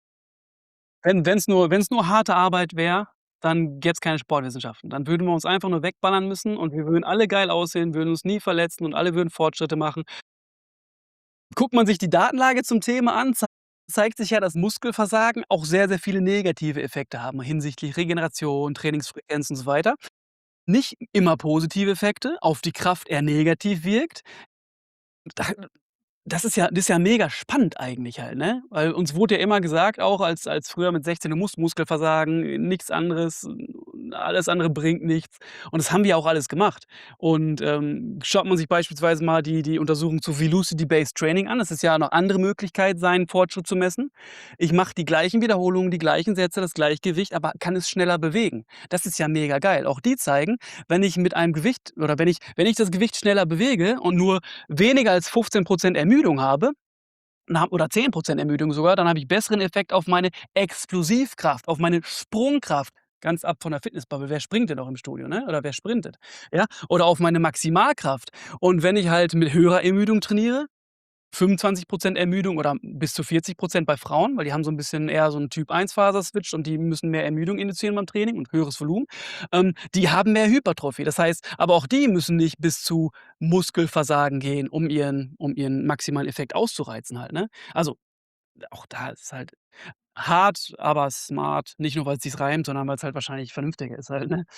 Wenn wenn's nur wenn's nur harte Arbeit wäre, dann gäbe es keine Sportwissenschaften. Dann würden wir uns einfach nur wegballern müssen und wir würden alle geil aussehen, würden uns nie verletzen und alle würden Fortschritte machen. Guckt man sich die Datenlage zum Thema an, zei zeigt sich ja, dass Muskelversagen auch sehr, sehr viele negative Effekte haben hinsichtlich Regeneration, Trainingsfrequenz und so weiter. Nicht immer positive Effekte, auf die Kraft eher negativ wirkt. Da das ist ja das ist ja mega spannend eigentlich halt, ne? Weil uns wurde ja immer gesagt, auch als als früher mit sechzehn: „Du musst Muskelversagen, nix anderes, alles andere bringt nichts." Und das haben wir auch alles gemacht. Und, ähm, schaut man sich beispielsweise mal die die Untersuchung zu Velocity-Based Training an. Das ist ja 'ne andere Möglichkeit, seinen Fortschritt zu messen. Ich mache die gleichen Wiederholungen, die gleichen Sätze, das Gleichgewicht, aber kann es schneller bewegen. Das ist ja mega geil. Auch die zeigen, wenn ich mit einem Gewicht oder wenn ich wenn ich das Gewicht schneller bewege und nur weniger als fünfzehn Prozent Ermüdung habe, na oder zehn Prozent Ermüdung sogar, dann habe ich besseren Effekt auf meine Explosivkraft, auf meine Sprungkraft. Ganz ab von der Fitness-Bubble. Wer springt denn noch im Studio, ne? Oder wer sprintet? Ja? Oder auf meine Maximalkraft. Und wenn ich halt mit höherer Ermüdung trainiere, fünfundzwanzig Prozent Ermüdung oder bis zu vierzig Prozent bei Frauen, weil die haben so 'n bisschen eher so 'n Typ-eins-Faser-Switch und die müssen mehr Ermüdung induzieren beim Training und höheres Volumen. Ähm, die haben mehr Hypertrophie. Das heißt aber auch die müssen nicht bis zu Muskelversagen gehen, um ihren um ihren maximalen Effekt auszureizen halt, ne? Also, auch da ist halt hart, aber smart. Nicht nur, weil's sich reimt, sondern weil's halt wahrscheinlich vernünftiger ist halt, ne?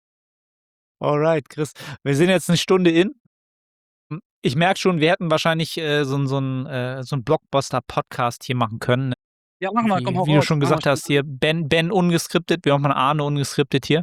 Alright, Chris. Wir sind jetzt 'ne Stunde in. Hm, ich merke schon, wir hätten wahrscheinlich, äh, so 'n so 'n äh, so 'n Blockbuster-Podcast hier machen können. Ja, machen wir. Komm, Wie hau wie du raus. schon Machen wir gesagt hast hier, Ben Ben ungeskriptet, wir machen Arne ungeskriptet hier.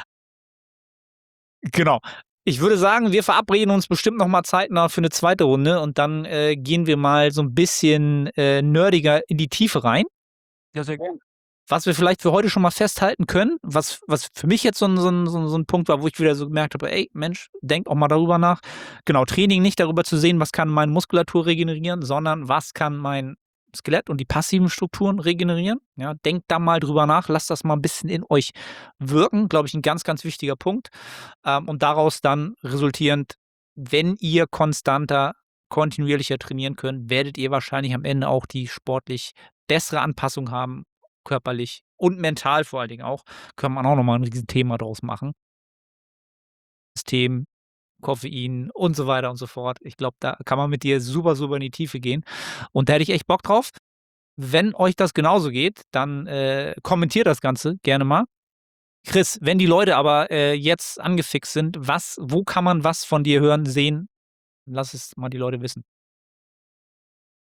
Genau. Ich würde sagen, wir verabreden uns bestimmt noch mal zeitnah für 'ne zweite Runde und dann, äh, gehen wir mal so 'n bisschen, äh, nerdiger in die Tiefe rein. Ja, sehr gerne. Was wir vielleicht für heute schon mal festhalten können, was was für mich jetzt so 'n so 'n so 'n so 'n Punkt war, wo ich wieder so gemerkt habe: „Ey, Mensch, denk auch mal darüber nach." Genau, Training nicht darüber zu sehen, was kann meine Muskulatur regenerieren, sondern was kann mein Skelett und die passiven Strukturen regenerieren, ja? Denkt da mal drüber nach, lasst das mal 'n bisschen in euch wirken, glaube ich, 'n ganz, ganz wichtiger Punkt. Ähm, und daraus dann resultierend, wenn ihr konstanter, kontinuierlicher trainieren könnt, werdet ihr wahrscheinlich am Ende auch die sportlich bessere Anpassung haben, körperlich und mental vor allen Dingen auch. Kann man auch noch mal 'n Riesenthema draus machen. System, Koffein und so weiter und so fort. Ich glaube, da kann man mit dir super, super in die Tiefe gehen und da hätte ich echt Bock drauf. Wenn euch das genauso geht, dann, äh, kommentiert das Ganze gerne mal. Chris, wenn die Leute aber, äh, jetzt angefixt sind, was wo kann man was von dir hören, sehen? Lass es mal die Leute wissen.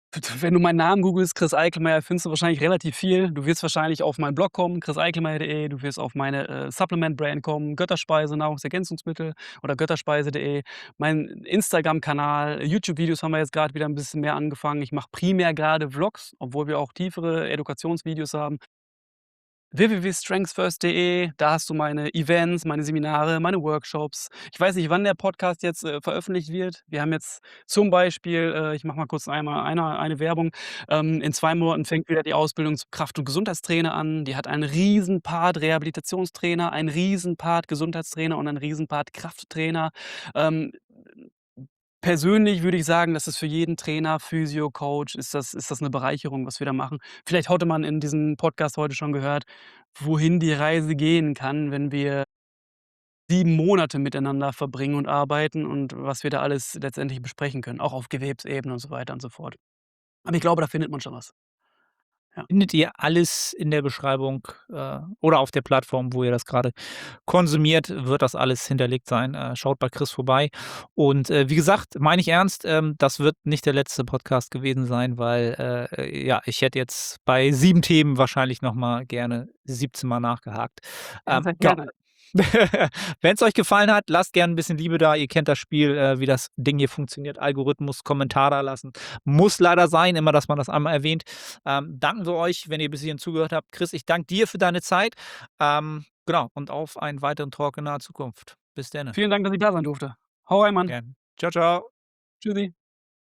Wenn du meinen Namen googelst, Chris Eichelmeier, findest du wahrscheinlich relativ viel. Du wirst wahrscheinlich auf meinen Blog kommen, chris eichelmeier punkt de. Du wirst auf meine, äh, Supplement-Brand kommen, Götterspeise, Nahrungsergänzungsmittel oder götterspeise punkt de. Mein Instagram-Kanal, YouTube-Videos haben wir jetzt grad wieder 'n bisschen mehr angefangen. Ich mache primär grade Vlogs, obwohl wir auch tiefere Edukationsvideos haben. w w w punkt strengths first punkt de, da hast du meine Events, meine Seminare, meine Workshops. Ich weiß nicht, wann der Podcast jetzt, äh, veröffentlicht wird. Wir haben jetzt zum Beispiel, äh ich mache mal kurz einmal eine eine Werbung. Ähm, in zwei Monaten fängt wieder die Ausbildung zum Kraft und Gesundheitstrainer an. Die hat einen Riesenpart Rehabilitationstrainer, einen Riesenpart Gesundheitstrainer und einen Riesenpart Krafttrainer. Ähm, persönlich würde ich sagen, das ist für jeden Trainer, Physio, Coach ist das ist das 'ne Bereicherung, was wir da machen. Vielleicht hatte man in diesem Podcast heute schon gehört, wohin die Reise gehen kann, wenn wir sieben Monate miteinander verbringen und arbeiten und was wir da alles letztendlich besprechen können, auch auf Gewebsebene und so weiter und so fort. Aber ich glaube, da findet man schon was. Ja. Findet ihr alles in der Beschreibung, äh, oder auf der Plattform, wo ihr das grade konsumiert, wird das alles hinterlegt sein. Äh, schaut bei Chris vorbei. Und, äh, wie gesagt, meine ich ernst, ähm, das wird nicht der letzte Podcast gewesen sein, weil, äh, ja, ich hätte jetzt bei sieben Themen wahrscheinlich noch mal gerne siebzehn Mal nachgehakt. Ja, Ähm, sehr ja. gerne. Wenn's euch gefallen hat, lasst gern 'n bisschen Liebe da. Ihr kennt das Spiel, äh, wie das Ding hier funktioniert. Algorithmus, Kommentar dalassen. Muss leider sein, immer, dass man das einmal erwähnt. Ähm, danken wir euch, wenn ihr bis hierhin zugehört habt. Chris, ich danke dir für deine Zeit. Ähm, genau, und auf einen weiteren Talk in naher Zukunft. Bis denne. Vielen Dank, dass ich da sein durfte. Hau rein, Mann. Gern. Tschau, tschau. Tschüssi.